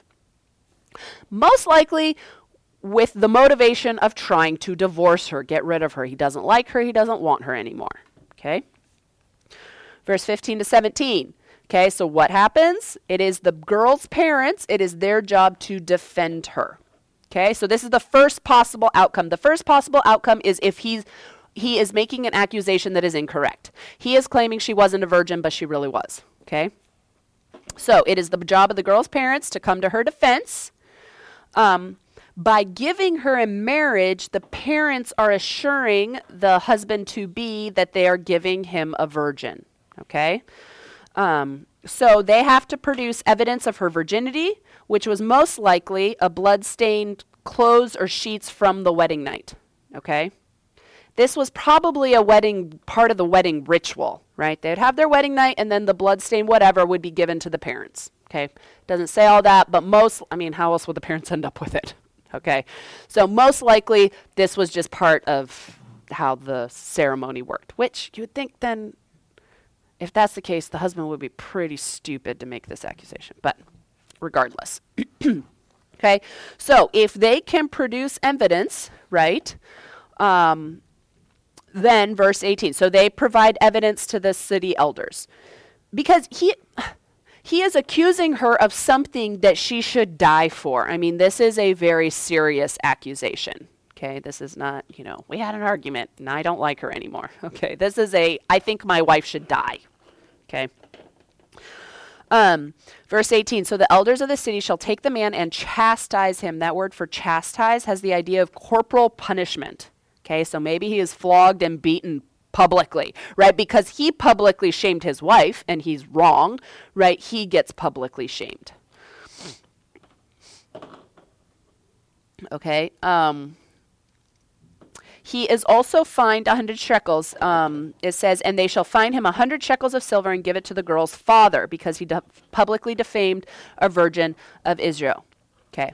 Most likely with the motivation of trying to divorce her, get rid of her. He doesn't like her, he doesn't want her anymore, okay? Verse fifteen to seventeen. Okay, so what happens? It is the girl's parents, it is their job to defend her. Okay, so this is the first possible outcome. The first possible outcome is if he's he is making an accusation that is incorrect. He is claiming she wasn't a virgin, but she really was. Okay, so it is the job of the girl's parents to come to her defense. Um, by giving her in marriage, the parents are assuring the husband-to-be that they are giving him a virgin. Okay, um, so they have to produce evidence of her virginity, which was most likely a blood-stained clothes or sheets from the wedding night. Okay, this was probably a wedding, part of the wedding ritual, right? They'd have their wedding night, and then the blood-stained whatever would be given to the parents. Okay, doesn't say all that, but most, I mean, how else would the parents end up with it? Okay, so most likely this was just part of how the ceremony worked, which you would think then, if that's the case, the husband would be pretty stupid to make this accusation, but regardless. Okay, so if they can produce evidence, right, um, then verse eighteen, so they provide evidence to the city elders. Because he... He is accusing her of something that she should die for. I mean, this is a very serious accusation. Okay, this is not, you know, we had an argument and I don't like her anymore. Okay, this is a, I think my wife should die. Okay. Um, verse eighteen, so the elders of the city shall take the man and chastise him. That word for chastise has the idea of corporal punishment. Okay, so maybe he is flogged and beaten publicly, right? Because he publicly shamed his wife, and he's wrong, right? He gets publicly shamed. Okay. Um, he is also fined a hundred shekels. Um, it says, and they shall fine him a hundred shekels of silver and give it to the girl's father, because he de- publicly defamed a virgin of Israel. Okay.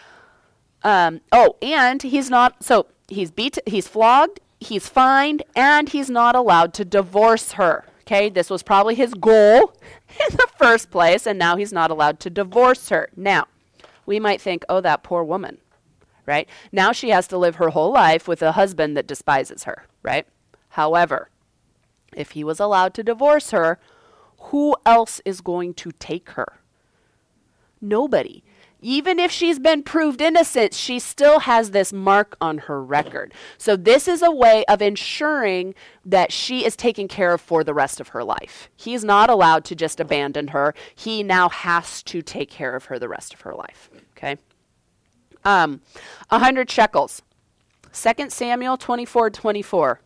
Um, oh, and he's not, so he's beat, he's flogged, he's fined, and he's not allowed to divorce her. Okay, this was probably his goal in the first place, and now he's not allowed to divorce her. Now, we might think, oh, that poor woman, right? Now she has to live her whole life with a husband that despises her, right? However, if he was allowed to divorce her, who else is going to take her? Nobody. Even if she's been proved innocent, she still has this mark on her record. So this is a way of ensuring that she is taken care of for the rest of her life. He's not allowed to just abandon her. He now has to take care of her the rest of her life. Okay? Um, a hundred shekels. Second Samuel twenty-four twenty-four.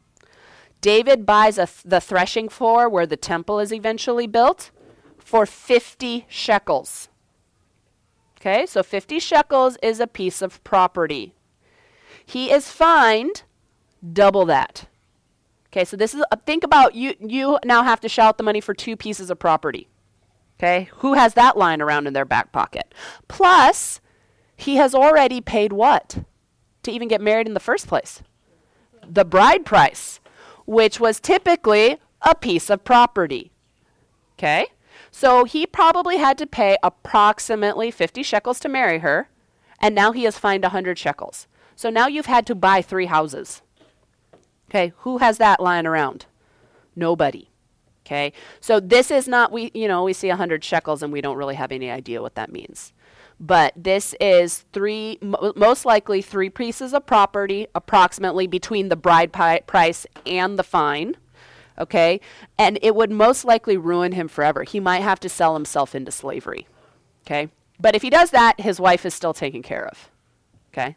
David buys a th- the threshing floor where the temple is eventually built for fifty shekels. Okay, so fifty shekels is a piece of property. He is fined double that. Okay, so this is, uh, think about, you You now have to shell out the money for two pieces of property. Okay, who has that lying around in their back pocket? Plus, he has already paid what? To even get married in the first place? The bride price, which was typically a piece of property. Okay? So he probably had to pay approximately fifty shekels to marry her, and now he has fined one hundred shekels. So now you've had to buy three houses. Okay, who has that lying around? Nobody. Okay, so this is not, we you know, we see one hundred shekels and we don't really have any idea what that means. But this is three, mo- most likely three pieces of property, approximately between the bride pi- price and the fine. Okay, and it would most likely ruin him forever. He might have to sell himself into slavery. Okay, but if he does that, his wife is still taken care of. Okay.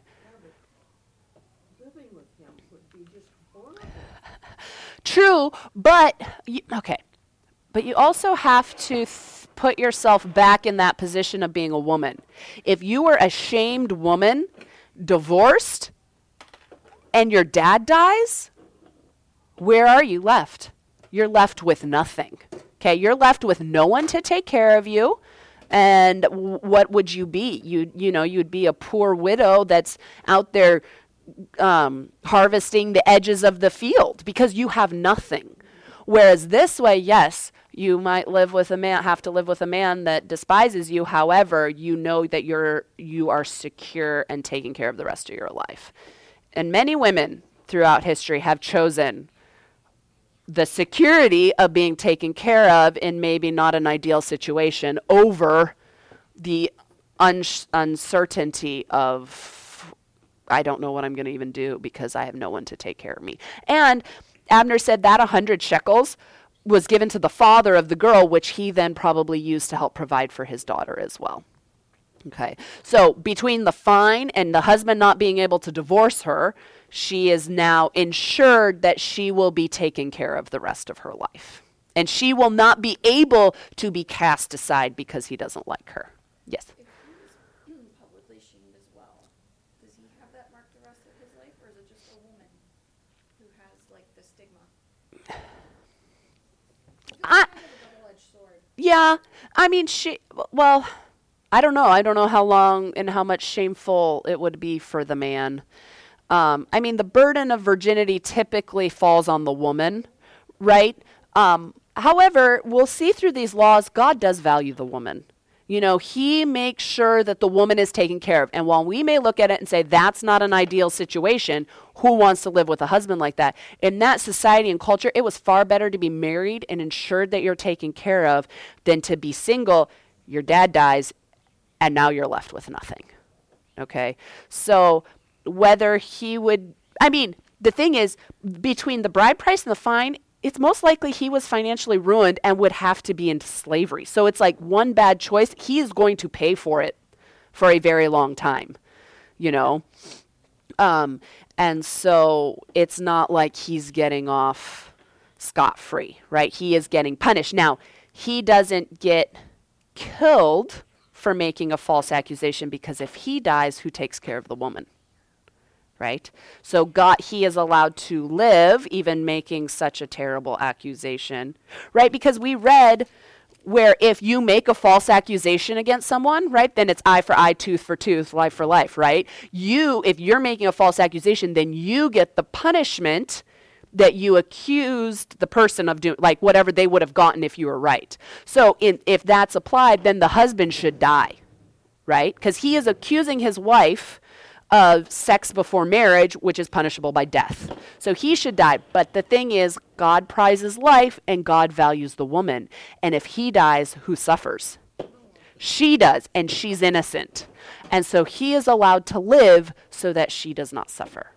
Living with him would be just horrible. True, but you, okay, but you also have to th- put yourself back in that position of being a woman. If you were a shamed woman, divorced, and your dad dies, where are you left? You're left with nothing. Okay, you're left with no one to take care of you. And w- what would you be? You you know, you'd be a poor widow that's out there um, harvesting the edges of the field because you have nothing. Whereas this way, yes, you might live with a man, have to live with a man that despises you. However, you know that you're you are secure and taken care of the rest of your life. And many women throughout history have chosen the security of being taken care of in maybe not an ideal situation over the un- uncertainty of, I don't know what I'm going to even do because I have no one to take care of me. And Abner said that a hundred shekels was given to the father of the girl, which he then probably used to help provide for his daughter as well. Okay, so between the fine and the husband not being able to divorce her, she is now ensured that she will be taken care of the rest of her life. And she will not be able to be cast aside because he doesn't like her. Yes? If he was publicly shamed as well, does he have that mark the rest of his life, or is it just a woman who has, like, the stigma? It's I, kind of a double-edged sword. yeah, I mean, she, well, I don't know. I don't know how long and how much shameful it would be for the man. Um, I mean, the burden of virginity typically falls on the woman, right? Um, however, we'll see through these laws, God does value the woman. You know, he makes sure that the woman is taken care of. And while we may look at it and say, that's not an ideal situation, who wants to live with a husband like that? In that society and culture, it was far better to be married and ensured that you're taken care of than to be single. Your dad dies, and now you're left with nothing. Okay? So whether he would, I mean, the thing is, between the bride price and the fine, it's most likely he was financially ruined and would have to be into slavery. So it's like one bad choice, he is going to pay for it for a very long time, you know? Um, and so it's not like he's getting off scot-free, right? He is getting punished. Now, he doesn't get killed for making a false accusation, because if he dies, who takes care of the woman? Right? So God, he is allowed to live even making such a terrible accusation, right? Because we read where if you make a false accusation against someone, right, then it's eye for eye, tooth for tooth, life for life, right? You, if you're making a false accusation, then you get the punishment that you accused the person of doing, like whatever they would have gotten if you were right. So in, if that's applied, then the husband should die, right? Because he is accusing his wife of sex before marriage, which is punishable by death. So he should die. But the thing is, God prizes life and God values the woman. And if he dies, who suffers? She does, and she's innocent. And so he is allowed to live so that she does not suffer.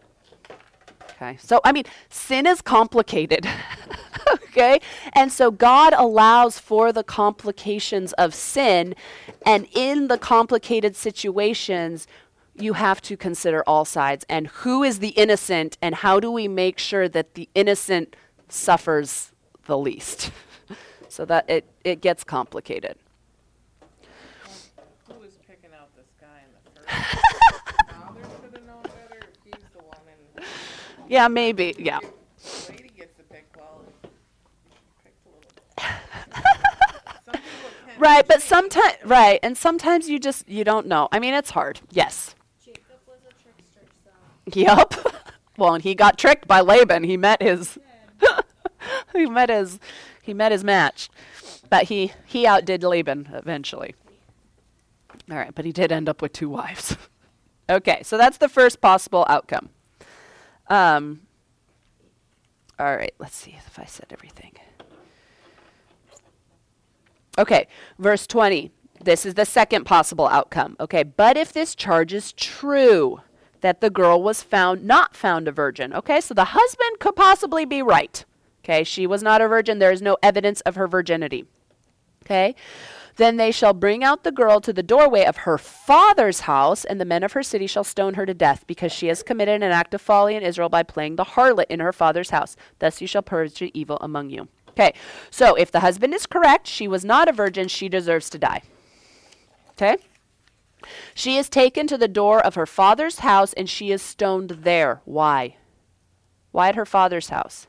Okay, so I mean, sin is complicated. Okay, and so God allows for the complications of sin, and in the complicated situations, you have to consider all sides and who is the innocent, and how do we make sure that the innocent suffers the least, so that it, it gets complicated. Who was picking out this guy in the first? Father should have known better if he's the one in. Yeah, maybe. Yeah. The lady gets to pick, well, picked a little. Some people can't Right, but choose. sometimes, right, and sometimes you just, you don't know. I mean, it's hard. Yes. Jacob was a trickster, so. Yup. Well, and he got tricked by Laban. He met his, he met his, he met his match, but he he outdid Laban eventually. All right, but he did end up with two wives. Okay, so that's the first possible outcome. Um. All right, let's see if I said everything. Okay, verse twenty. This is the second possible outcome. Okay, but if this charge is true, that the girl was found, not found a virgin. Okay, so the husband could possibly be right. Okay, she was not a virgin. There is no evidence of her virginity. Okay, then they shall bring out the girl to the doorway of her father's house, and the men of her city shall stone her to death, because she has committed an act of folly in Israel by playing the harlot in her father's house. Thus you shall purge the evil among you. Okay, so if the husband is correct, she was not a virgin, she deserves to die. Okay? She is taken to the door of her father's house, and she is stoned there. Why? Why at her father's house?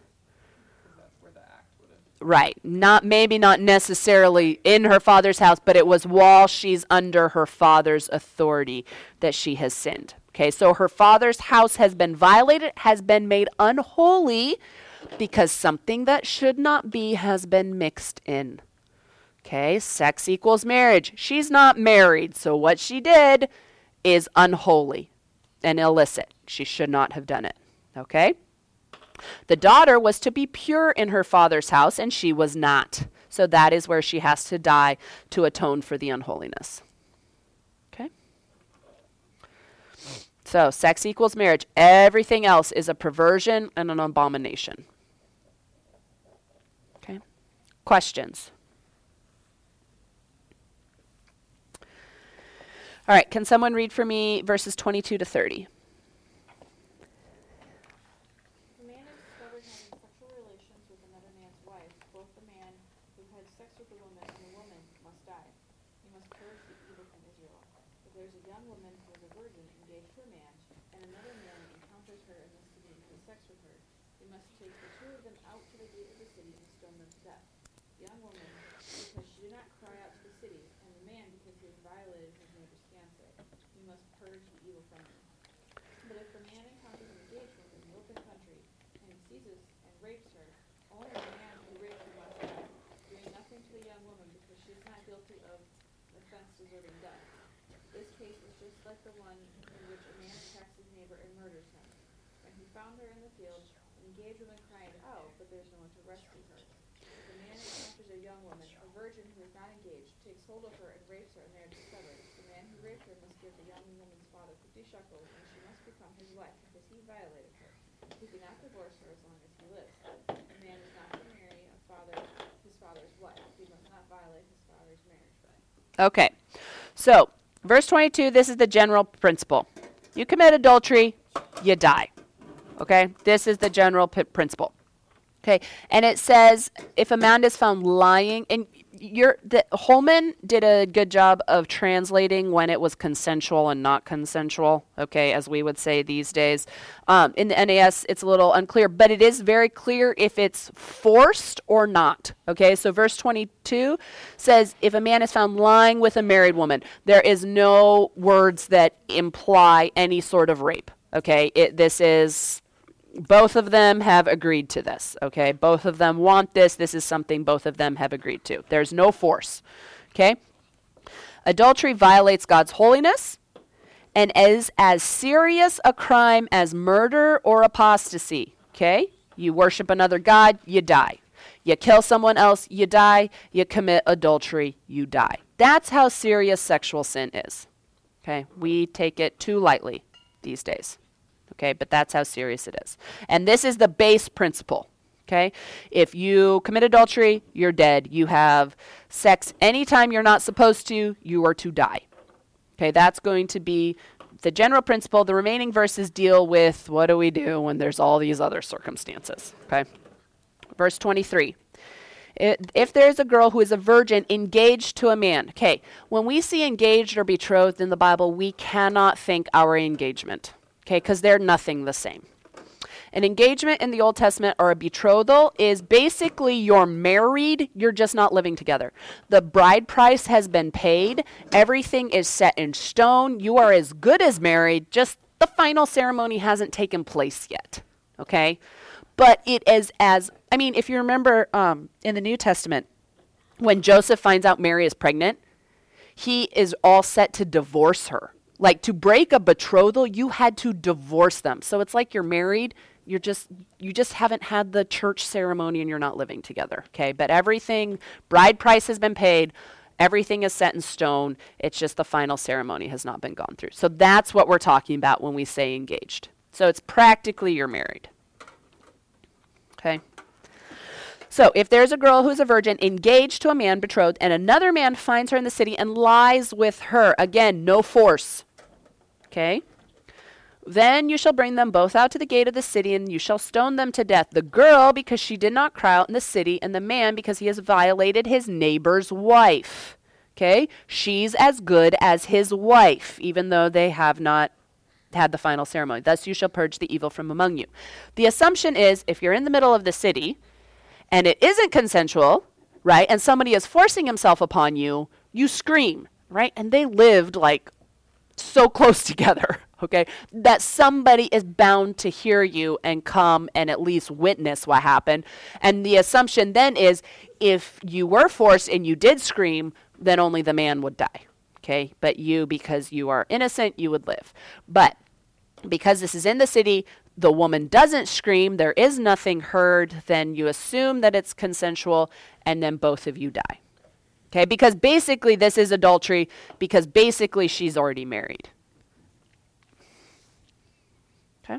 Right. Not maybe not necessarily in her father's house, but it was while she's under her father's authority that she has sinned. Okay, so her father's house has been violated, has been made unholy, because something that should not be has been mixed in. Okay, sex equals marriage. She's not married, so what she did is unholy and illicit. She should not have done it. Okay? The daughter was to be pure in her father's house, and she was not. So that is where she has to die to atone for the unholiness. Okay? So sex equals marriage. Everything else is a perversion and an abomination. Okay? Questions? All right, can someone read for me verses twenty-two to thirty? If a man is discovered having sexual relations with another man's wife, both the man who had sex with the woman and the woman must die. You must purge the evil from Israel. If there is a young woman who is a virgin engaged to a man, and another man encounters her in the city and has sex with her, you must take the two of them out to the gate of the city and stone them to death. The young woman, because she did not cry out to the city, and the man, because he has violated his neighbor's fiancé. You must purge the evil from him. But if the man encounters an engaged woman in the open country, and he seizes and rapes her, only the man who raped her must die, doing nothing to the young woman because she is not guilty of offense deserving death. This case is just like the one in which a man attacks his neighbor and murders him. When he found her in the field, an engaged woman cried out, but there is no one to rescue her. If a man encounters a young woman, a virgin who is not engaged, takes hold of her and rapes her, and they are discovered, the man who raped her must give the young woman's father fifty shekels, and she must become his wife because he violated her. He cannot divorce her as long as he lives. A man is not to marry a father, his father's wife. He must not violate his father's marriage vow. Okay, so verse twenty-two, this is the general principle. You commit adultery, you die. Okay, this is the general p- principle. Okay, and it says if a man is found lying, and you're, the, Holman did a good job of translating when it was consensual and not consensual, okay, as we would say these days. Um, in the N A S, it's a little unclear, but it is very clear if it's forced or not, okay? So verse twenty-two says if a man is found lying with a married woman, there is no words that imply any sort of rape, okay? It, this is... Both of them have agreed to this, okay? Both of them want this. This is something both of them have agreed to. There's no force, okay? Adultery violates God's holiness and is as serious a crime as murder or apostasy, okay? You worship another god, you die. You kill someone else, you die. You commit adultery, you die. That's how serious sexual sin is, okay? We take it too lightly these days. Okay, but that's how serious it is. And this is the base principle, okay? If you commit adultery, you're dead. You have sex anytime you're not supposed to, you are to die. Okay, that's going to be the general principle. The remaining verses deal with what do we do when there's all these other circumstances, okay? Verse twenty-three. It, if there's a girl who is a virgin engaged to a man, okay, when we see engaged or betrothed in the Bible, we cannot think our engagement. Okay, because they're nothing the same. An engagement in the Old Testament or a betrothal is basically you're married, you're just not living together. The bride price has been paid. Everything is set in stone. You are as good as married, just the final ceremony hasn't taken place yet. Okay? But it is as, I mean, if you remember um, in the New Testament, when Joseph finds out Mary is pregnant, he is all set to divorce her. Like to break a betrothal, you had to divorce them. So it's like you're married, you're just you just haven't had the church ceremony and you're not living together. Okay, but everything, bride price has been paid, everything is set in stone. It's just the final ceremony has not been gone through. So that's what we're talking about when we say engaged. So it's practically you're married. Okay. So if there's a girl who's a virgin engaged to a man betrothed and another man finds her in the city and lies with her, again, no force, okay? Then you shall bring them both out to the gate of the city and you shall stone them to death. The girl because she did not cry out in the city and the man because he has violated his neighbor's wife, okay? She's as good as his wife, even though they have not had the final ceremony. Thus you shall purge the evil from among you. The assumption is if you're in the middle of the city and it isn't consensual, right, and somebody is forcing himself upon you, you scream, right? And they lived like so close together, okay, that somebody is bound to hear you and come and at least witness what happened. And the assumption then is if you were forced and you did scream, then only the man would die, okay? But you, because you are innocent, you would live. But because this is in the city, the woman doesn't scream, there is nothing heard, then you assume that it's consensual, and then both of you die. Okay, because basically this is adultery, because basically she's already married. Okay.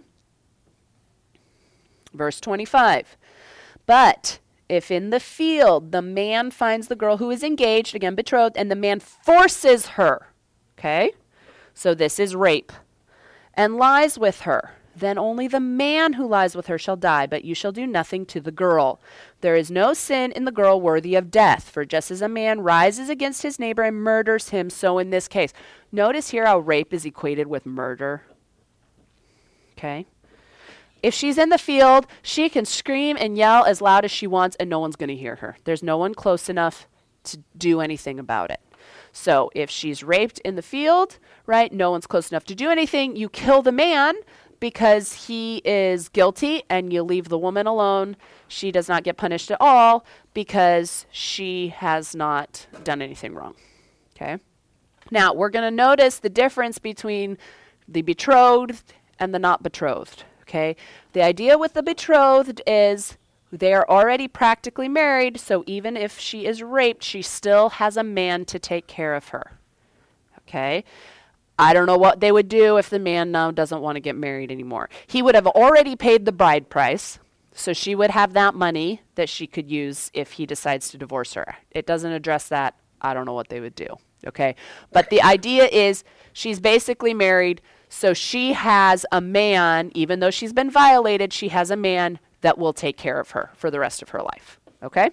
Verse twenty-five. But if in the field the man finds the girl who is engaged, again betrothed, and the man forces her, okay, so this is rape, and lies with her, then only the man who lies with her shall die, but you shall do nothing to the girl. There is no sin in the girl worthy of death, for just as a man rises against his neighbor and murders him, so in this case. Notice here how rape is equated with murder. Okay? If she's in the field, she can scream and yell as loud as she wants, and no one's going to hear her. There's no one close enough to do anything about it. So if she's raped in the field, right, no one's close enough to do anything, you kill the man, because he is guilty, and you leave the woman alone. She does not get punished at all because she has not done anything wrong. Okay? Now, we're going to notice the difference between the betrothed and the not betrothed. Okay? The idea with the betrothed is they are already practically married, so even if she is raped, she still has a man to take care of her. Okay? I don't know what they would do if the man now doesn't want to get married anymore. He would have already paid the bride price, so she would have that money that she could use if he decides to divorce her. It doesn't address that. I don't know what they would do, okay? But the idea is she's basically married, so she has a man, even though she's been violated, she has a man that will take care of her for the rest of her life, okay?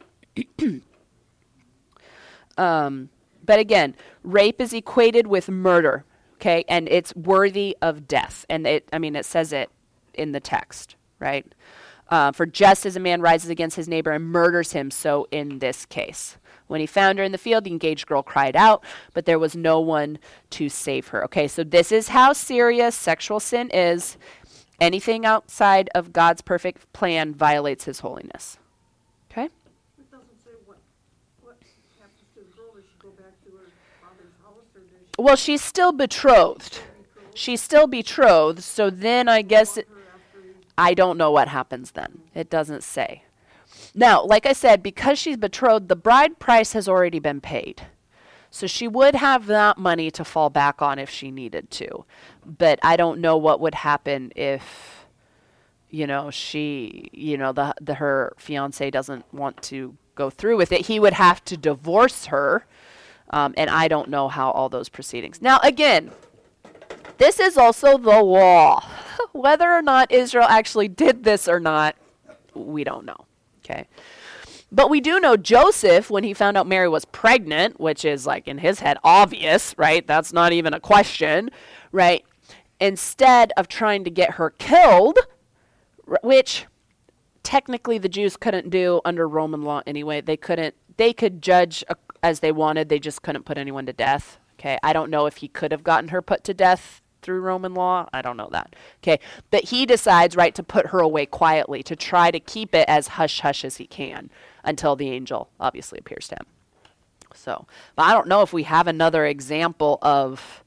um, but again, rape is equated with murder. Okay, and it's worthy of death. And it, I mean, it says it in the text, right? Uh, for just as a man rises against his neighbor and murders him, so in this case. When he found her in the field, the engaged girl cried out, but there was no one to save her. Okay, so this is how serious sexual sin is. Anything outside of God's perfect plan violates his holiness. Okay? It doesn't say what, what happens to the girl. Does she go back to her father's house, or does she Well, she's still betrothed. She's still betrothed, so then I guess it, I don't know what happens then. It doesn't say. Now, like I said, because she's betrothed, the bride price has already been paid. So she would have that money to fall back on if she needed to. But I don't know what would happen if, you know, she, you know, the, the her fiance doesn't want to go through with it. He would have to divorce her. Um, and I don't know how all those proceedings. Now, again, this is also the law. Whether or not Israel actually did this or not, we don't know. Okay. But we do know Joseph, when he found out Mary was pregnant, which is like in his head obvious, right? That's not even a question, right? Instead of trying to get her killed, r- which technically the Jews couldn't do under Roman law anyway. They couldn't, they could judge a, as they wanted. They just couldn't put anyone to death. Okay. I don't know if he could have gotten her put to death through Roman law. I don't know that. Okay. But he decides, right, to put her away quietly, to try to keep it as hush-hush as he can until the angel obviously appears to him. So, but I don't know if we have another example of,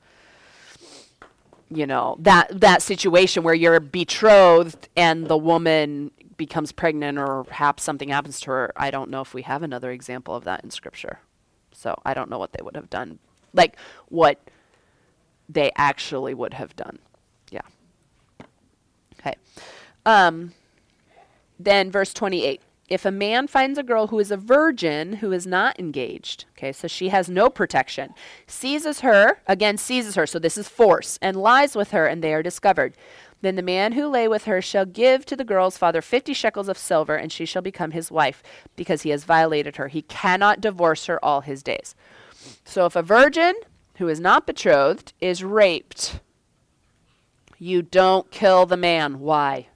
you know, that, that situation where you're betrothed and the woman becomes pregnant or perhaps something happens to her. I don't know if we have another example of that in Scripture. So I don't know what they would have done. Like, what they actually would have done. Yeah. Okay. Um, then verse twenty-eight. If a man finds a girl who is a virgin, who is not engaged, okay, so she has no protection, seizes her, again seizes her, so this is force, and lies with her, and they are discovered, then the man who lay with her shall give to the girl's father fifty shekels of silver, and she shall become his wife, because he has violated her. He cannot divorce her all his days. So if a virgin who is not betrothed is raped, you don't kill the man. Why?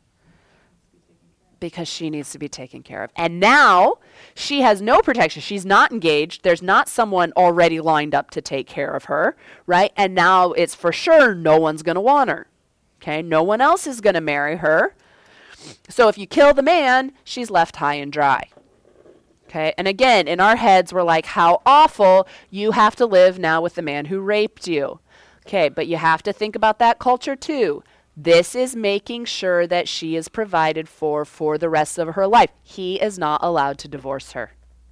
Because she needs to be taken care of. And now she has no protection. She's not engaged. There's not someone already lined up to take care of her, right? And now it's for sure no one's going to want her. Okay? No one else is going to marry her. So if you kill the man, she's left high and dry. Okay? And again, in our heads, we're like, how awful. You have to live now with the man who raped you. Okay, but you have to think about that culture too. This is making sure that she is provided for for the rest of her life. He is not allowed to divorce her.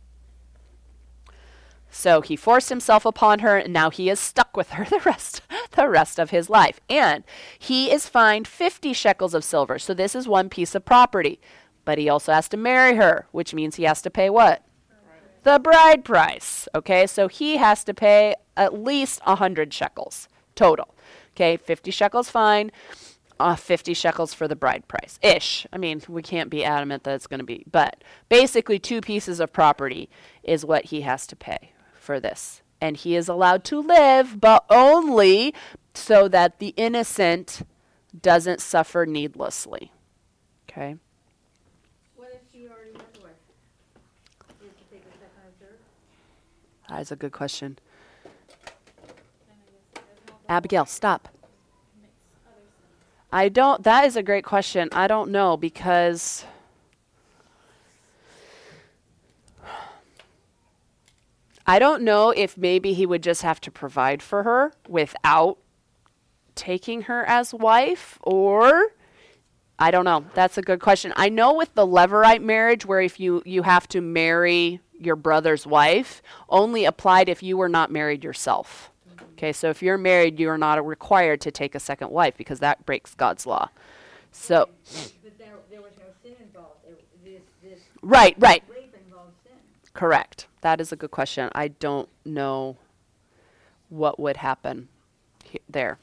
So he forced himself upon her, and now he is stuck with her the rest, the rest of his life. And he is fined fifty shekels of silver. So this is one piece of property. But he also has to marry her, which means he has to pay what? The bride price. Okay, so he has to pay at least one hundred shekels total. Okay, fifty shekels fine, uh, fifty shekels for the bride price. Ish. I mean, we can't be adamant that it's going to be. But basically two pieces of property is what he has to pay for this. And he is allowed to live, but only so that the innocent doesn't suffer needlessly. Okay? What if she already has a wife? You have to take a second or third? That is a good question. And I guess it doesn't have the Abigail, stop. commits other sins. I don't, that is a great question. I don't know because I don't know if maybe he would just have to provide for her without taking her as wife, or I don't know. That's a good question. I know with the Levirate marriage, where if you, you have to marry your brother's wife, only applied if you were not married yourself. Okay, so if you're married, you are not required to take a second wife because that breaks God's law. So, But there, there was no sin involved. It, this, this right, right. rape involved sin. Correct. That is a good question. I don't know what would happen he- there.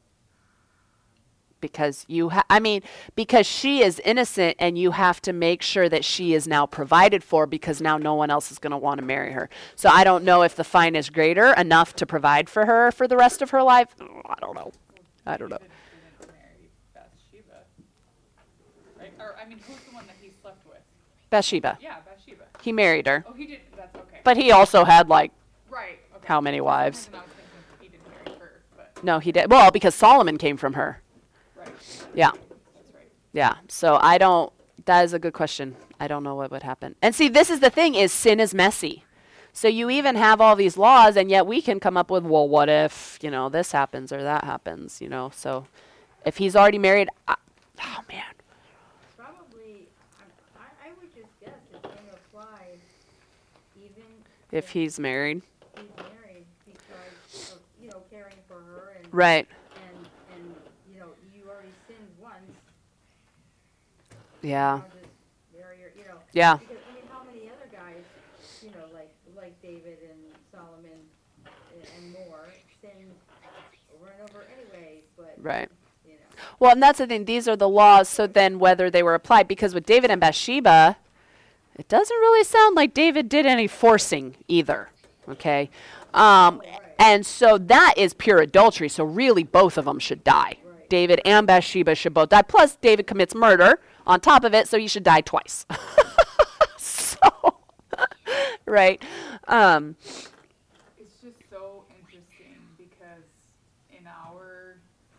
Because you, ha- I mean, because she is innocent and you have to make sure that she is now provided for because now no one else is going to want to marry her. So I don't know if the fine is greater enough to provide for her for the rest of her life. I don't know. I don't know. David didn't marry Bathsheba, right? Or I mean, who's the one that he slept with? Bathsheba. Yeah, Bathsheba. He married her. Oh, he did. That's okay. But he also had like, right. Okay. how many For some wives? reason I was thinking he didn't marry her, but No, he did. Well, because Solomon came from her. right. Yeah. That's right. Yeah. So I don't, that is a good question. I don't know what would happen. And see, this is the thing is sin is messy. So you even have all these laws and yet we can come up with, well, what if, you know, this happens or that happens, you know? So if he's already married, I, oh man. Probably, I, I would just guess it's going to apply even If he's married. he's married because of, you know, caring for her and, Right. and, and, you know, you already sinned once. Yeah. Now just marry her, you know. Yeah. Because, I mean, how many other guys, you know, like, like David and Solomon and, and more, sinned over and over anyway, but, Right. you know. Well, and that's the thing. These are the laws. So then whether they were applied, because with David and Bathsheba, it doesn't really sound like David did any forcing either. Okay. Um, and so that is pure adultery. So really both of them should die. Right. David and Bathsheba should both die. Plus David commits murder on top of it. So he should die twice. so, right. Um, It's just so interesting because in our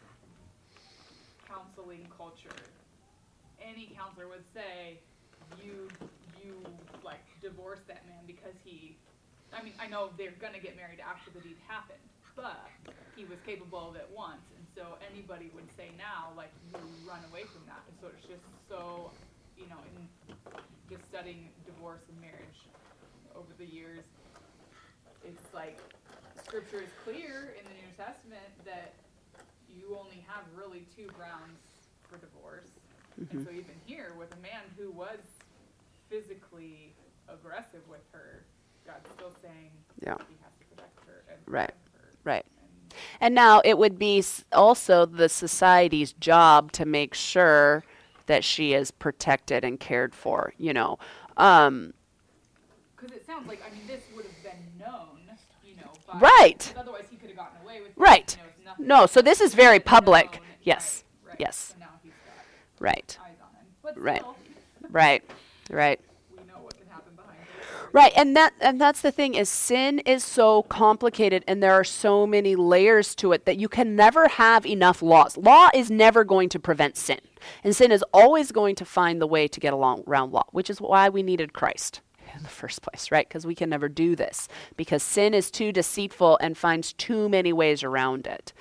counseling culture, any counselor would say, you, you, like, divorce that man because he, I mean, I know they're gonna get married after the deed happened, but he was capable of it once, and so anybody would say now, like, you run away from that, and so it's just so, you know, in just studying divorce and marriage over the years, it's like, scripture is clear in the New Testament that you only have really two grounds for divorce. And so even here, with a man who was physically aggressive with her, God's still saying Yeah. he has to protect her and Right. provide her. right. And And now it would be s- also the society's job to make sure that she is protected and cared for, you know. Um, because it sounds like, I mean, this would have been known, you know, by, Right. 'cause otherwise he could have gotten away with it. Right. You know, it's nothing no, so this is very it's public. known, Yes. Right, right. Yes. So now he's got Right. eyes on him. But Right. still, Right. Right. we know what can happen behind it. Right, and that and that's the thing is sin is so complicated and there are so many layers to it that you can never have enough laws. Law is never going to prevent sin. And sin is always going to find the way to get along around law, which is why we needed Christ in the first place, right? Because we can never do this because sin is too deceitful and finds too many ways around it.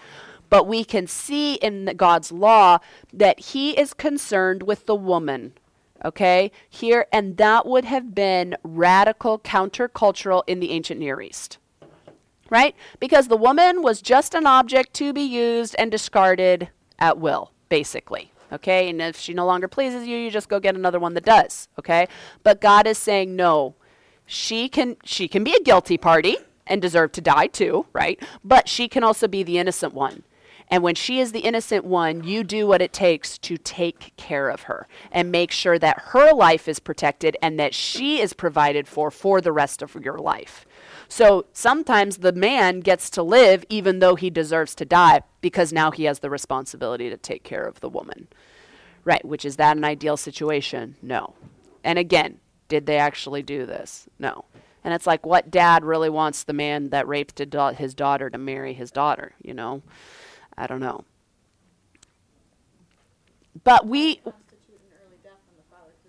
But we can see in the God's law that he is concerned with the woman. Okay? Here, and that would have been radical countercultural in the ancient Near East. Right? Because the woman was just an object to be used and discarded at will, basically. Okay? And if she no longer pleases you, you just go get another one that does. Okay? But God is saying, no, she can she can be a guilty party and deserve to die too, right? But she can also be the innocent one. And when she is the innocent one, you do what it takes to take care of her and make sure that her life is protected and that she is provided for for the rest of your life. So sometimes the man gets to live even though he deserves to die because now he has the responsibility to take care of the woman. Right, which is that an ideal situation? No. And again, did they actually do this? No. And it's like, what dad really wants the man that raped his daughter to marry his daughter, you know? I don't know. But we... Constitute an early death when the father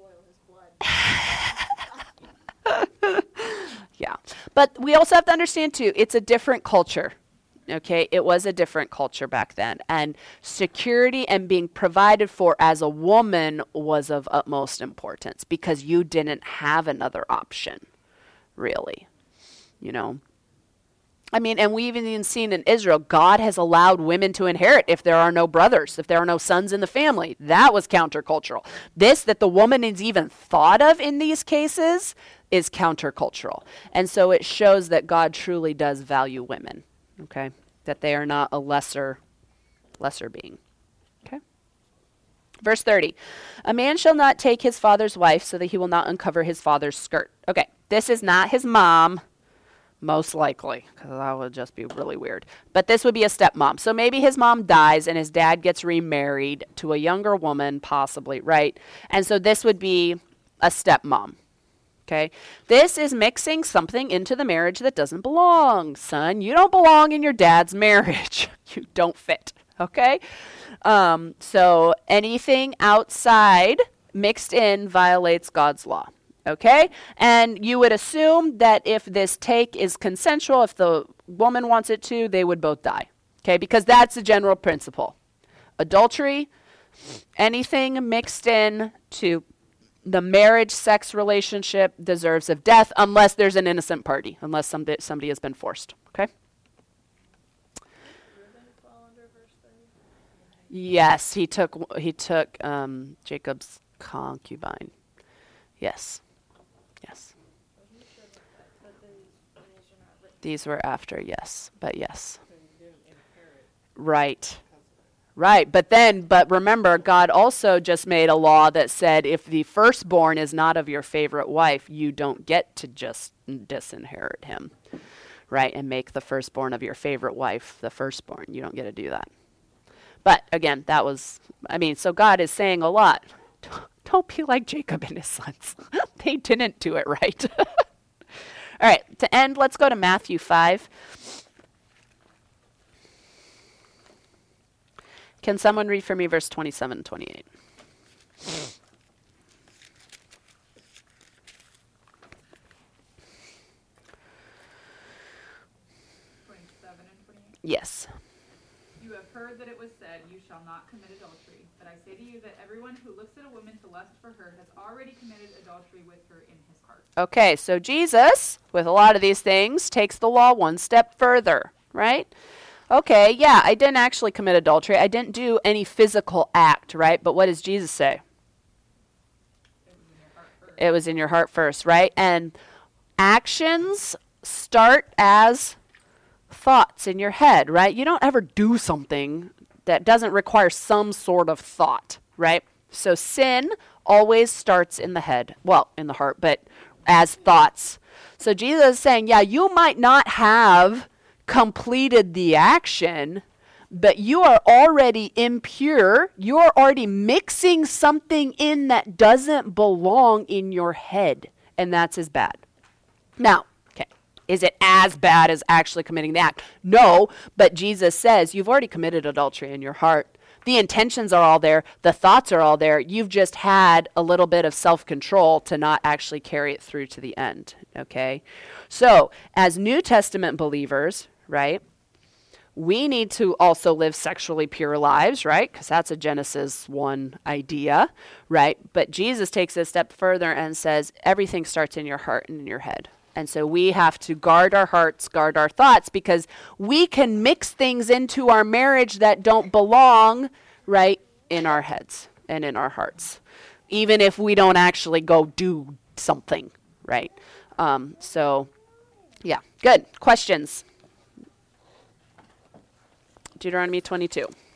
could boil his blood. Yeah. But we also have to understand, too, it's a different culture. Okay? It was a different culture back then. And security and being provided for as a woman was of utmost importance because you didn't have another option, really. You know? I mean, and we've even seen in Israel, God has allowed women to inherit if there are no brothers, if there are no sons in the family. That was countercultural. This, that the woman is even thought of in these cases, is countercultural. And so it shows that God truly does value women, okay? That they are not a lesser, lesser being, okay? Verse thirty, a man shall not take his father's wife so that he will not uncover his father's skirt. Okay, this is not his mom. Most likely, because that would just be really weird. But this would be a stepmom. So maybe his mom dies and his dad gets remarried to a younger woman, possibly, right? And so this would be a stepmom, okay? This is mixing something into the marriage that doesn't belong, son. You don't belong in your dad's marriage. You don't fit, okay? Um, so anything outside mixed in violates God's law. Okay? And you would assume that if this take is consensual, if the woman wants it to, they would both die. Okay? Because that's the general principle. Adultery, anything mixed in to the marriage sex relationship deserves of death unless there's an innocent party, unless somebody, somebody has been forced. Okay? Yes, he took he took um, Jacob's concubine. Yes. Yes. These were after, yes. But yes. Right. Right. But then, but remember, God also just made a law that said if the firstborn is not of your favorite wife, you don't get to just disinherit him. Right? And make the firstborn of your favorite wife the firstborn. You don't get to do that. But again, that was, I mean, so God is saying a lot. Don't be like Jacob and his sons. They didn't do it right. All right, to end, let's go to Matthew five. Can someone read for me verse twenty-seven and twenty-eight? twenty-seven and twenty-eight. Yes. You have heard that it was said, you shall not commit adultery. But I say to you that everyone who looks at a woman to lust for her has already committed adultery with her in his heart. Okay, so Jesus, with a lot of these things, takes the law one step further, right? Okay, yeah, I didn't actually commit adultery. I didn't do any physical act, right? But what does Jesus say? It was in your heart first, right? And actions start as thoughts in your head, right? You don't ever do something that doesn't require some sort of thought, right? So sin always starts in the head, well, in the heart, but as thoughts. So Jesus is saying, yeah, you might not have completed the action, but you are already impure. You are already mixing something in that doesn't belong in your head, and that's as bad. Now, is it as bad as actually committing the act? No, but Jesus says you've already committed adultery in your heart. The intentions are all there. The thoughts are all there. You've just had a little bit of self-control to not actually carry it through to the end, okay? So as New Testament believers, right, We need to also live sexually pure lives, right? Because that's a Genesis one idea, right? But Jesus takes it a step further and says everything starts in your heart and in your head. And so we have to guard our hearts, guard our thoughts, because we can mix things into our marriage that don't belong, right, in our heads and in our hearts, even if we don't actually go do something, right? Um, so, yeah, good. Questions? Deuteronomy twenty-two.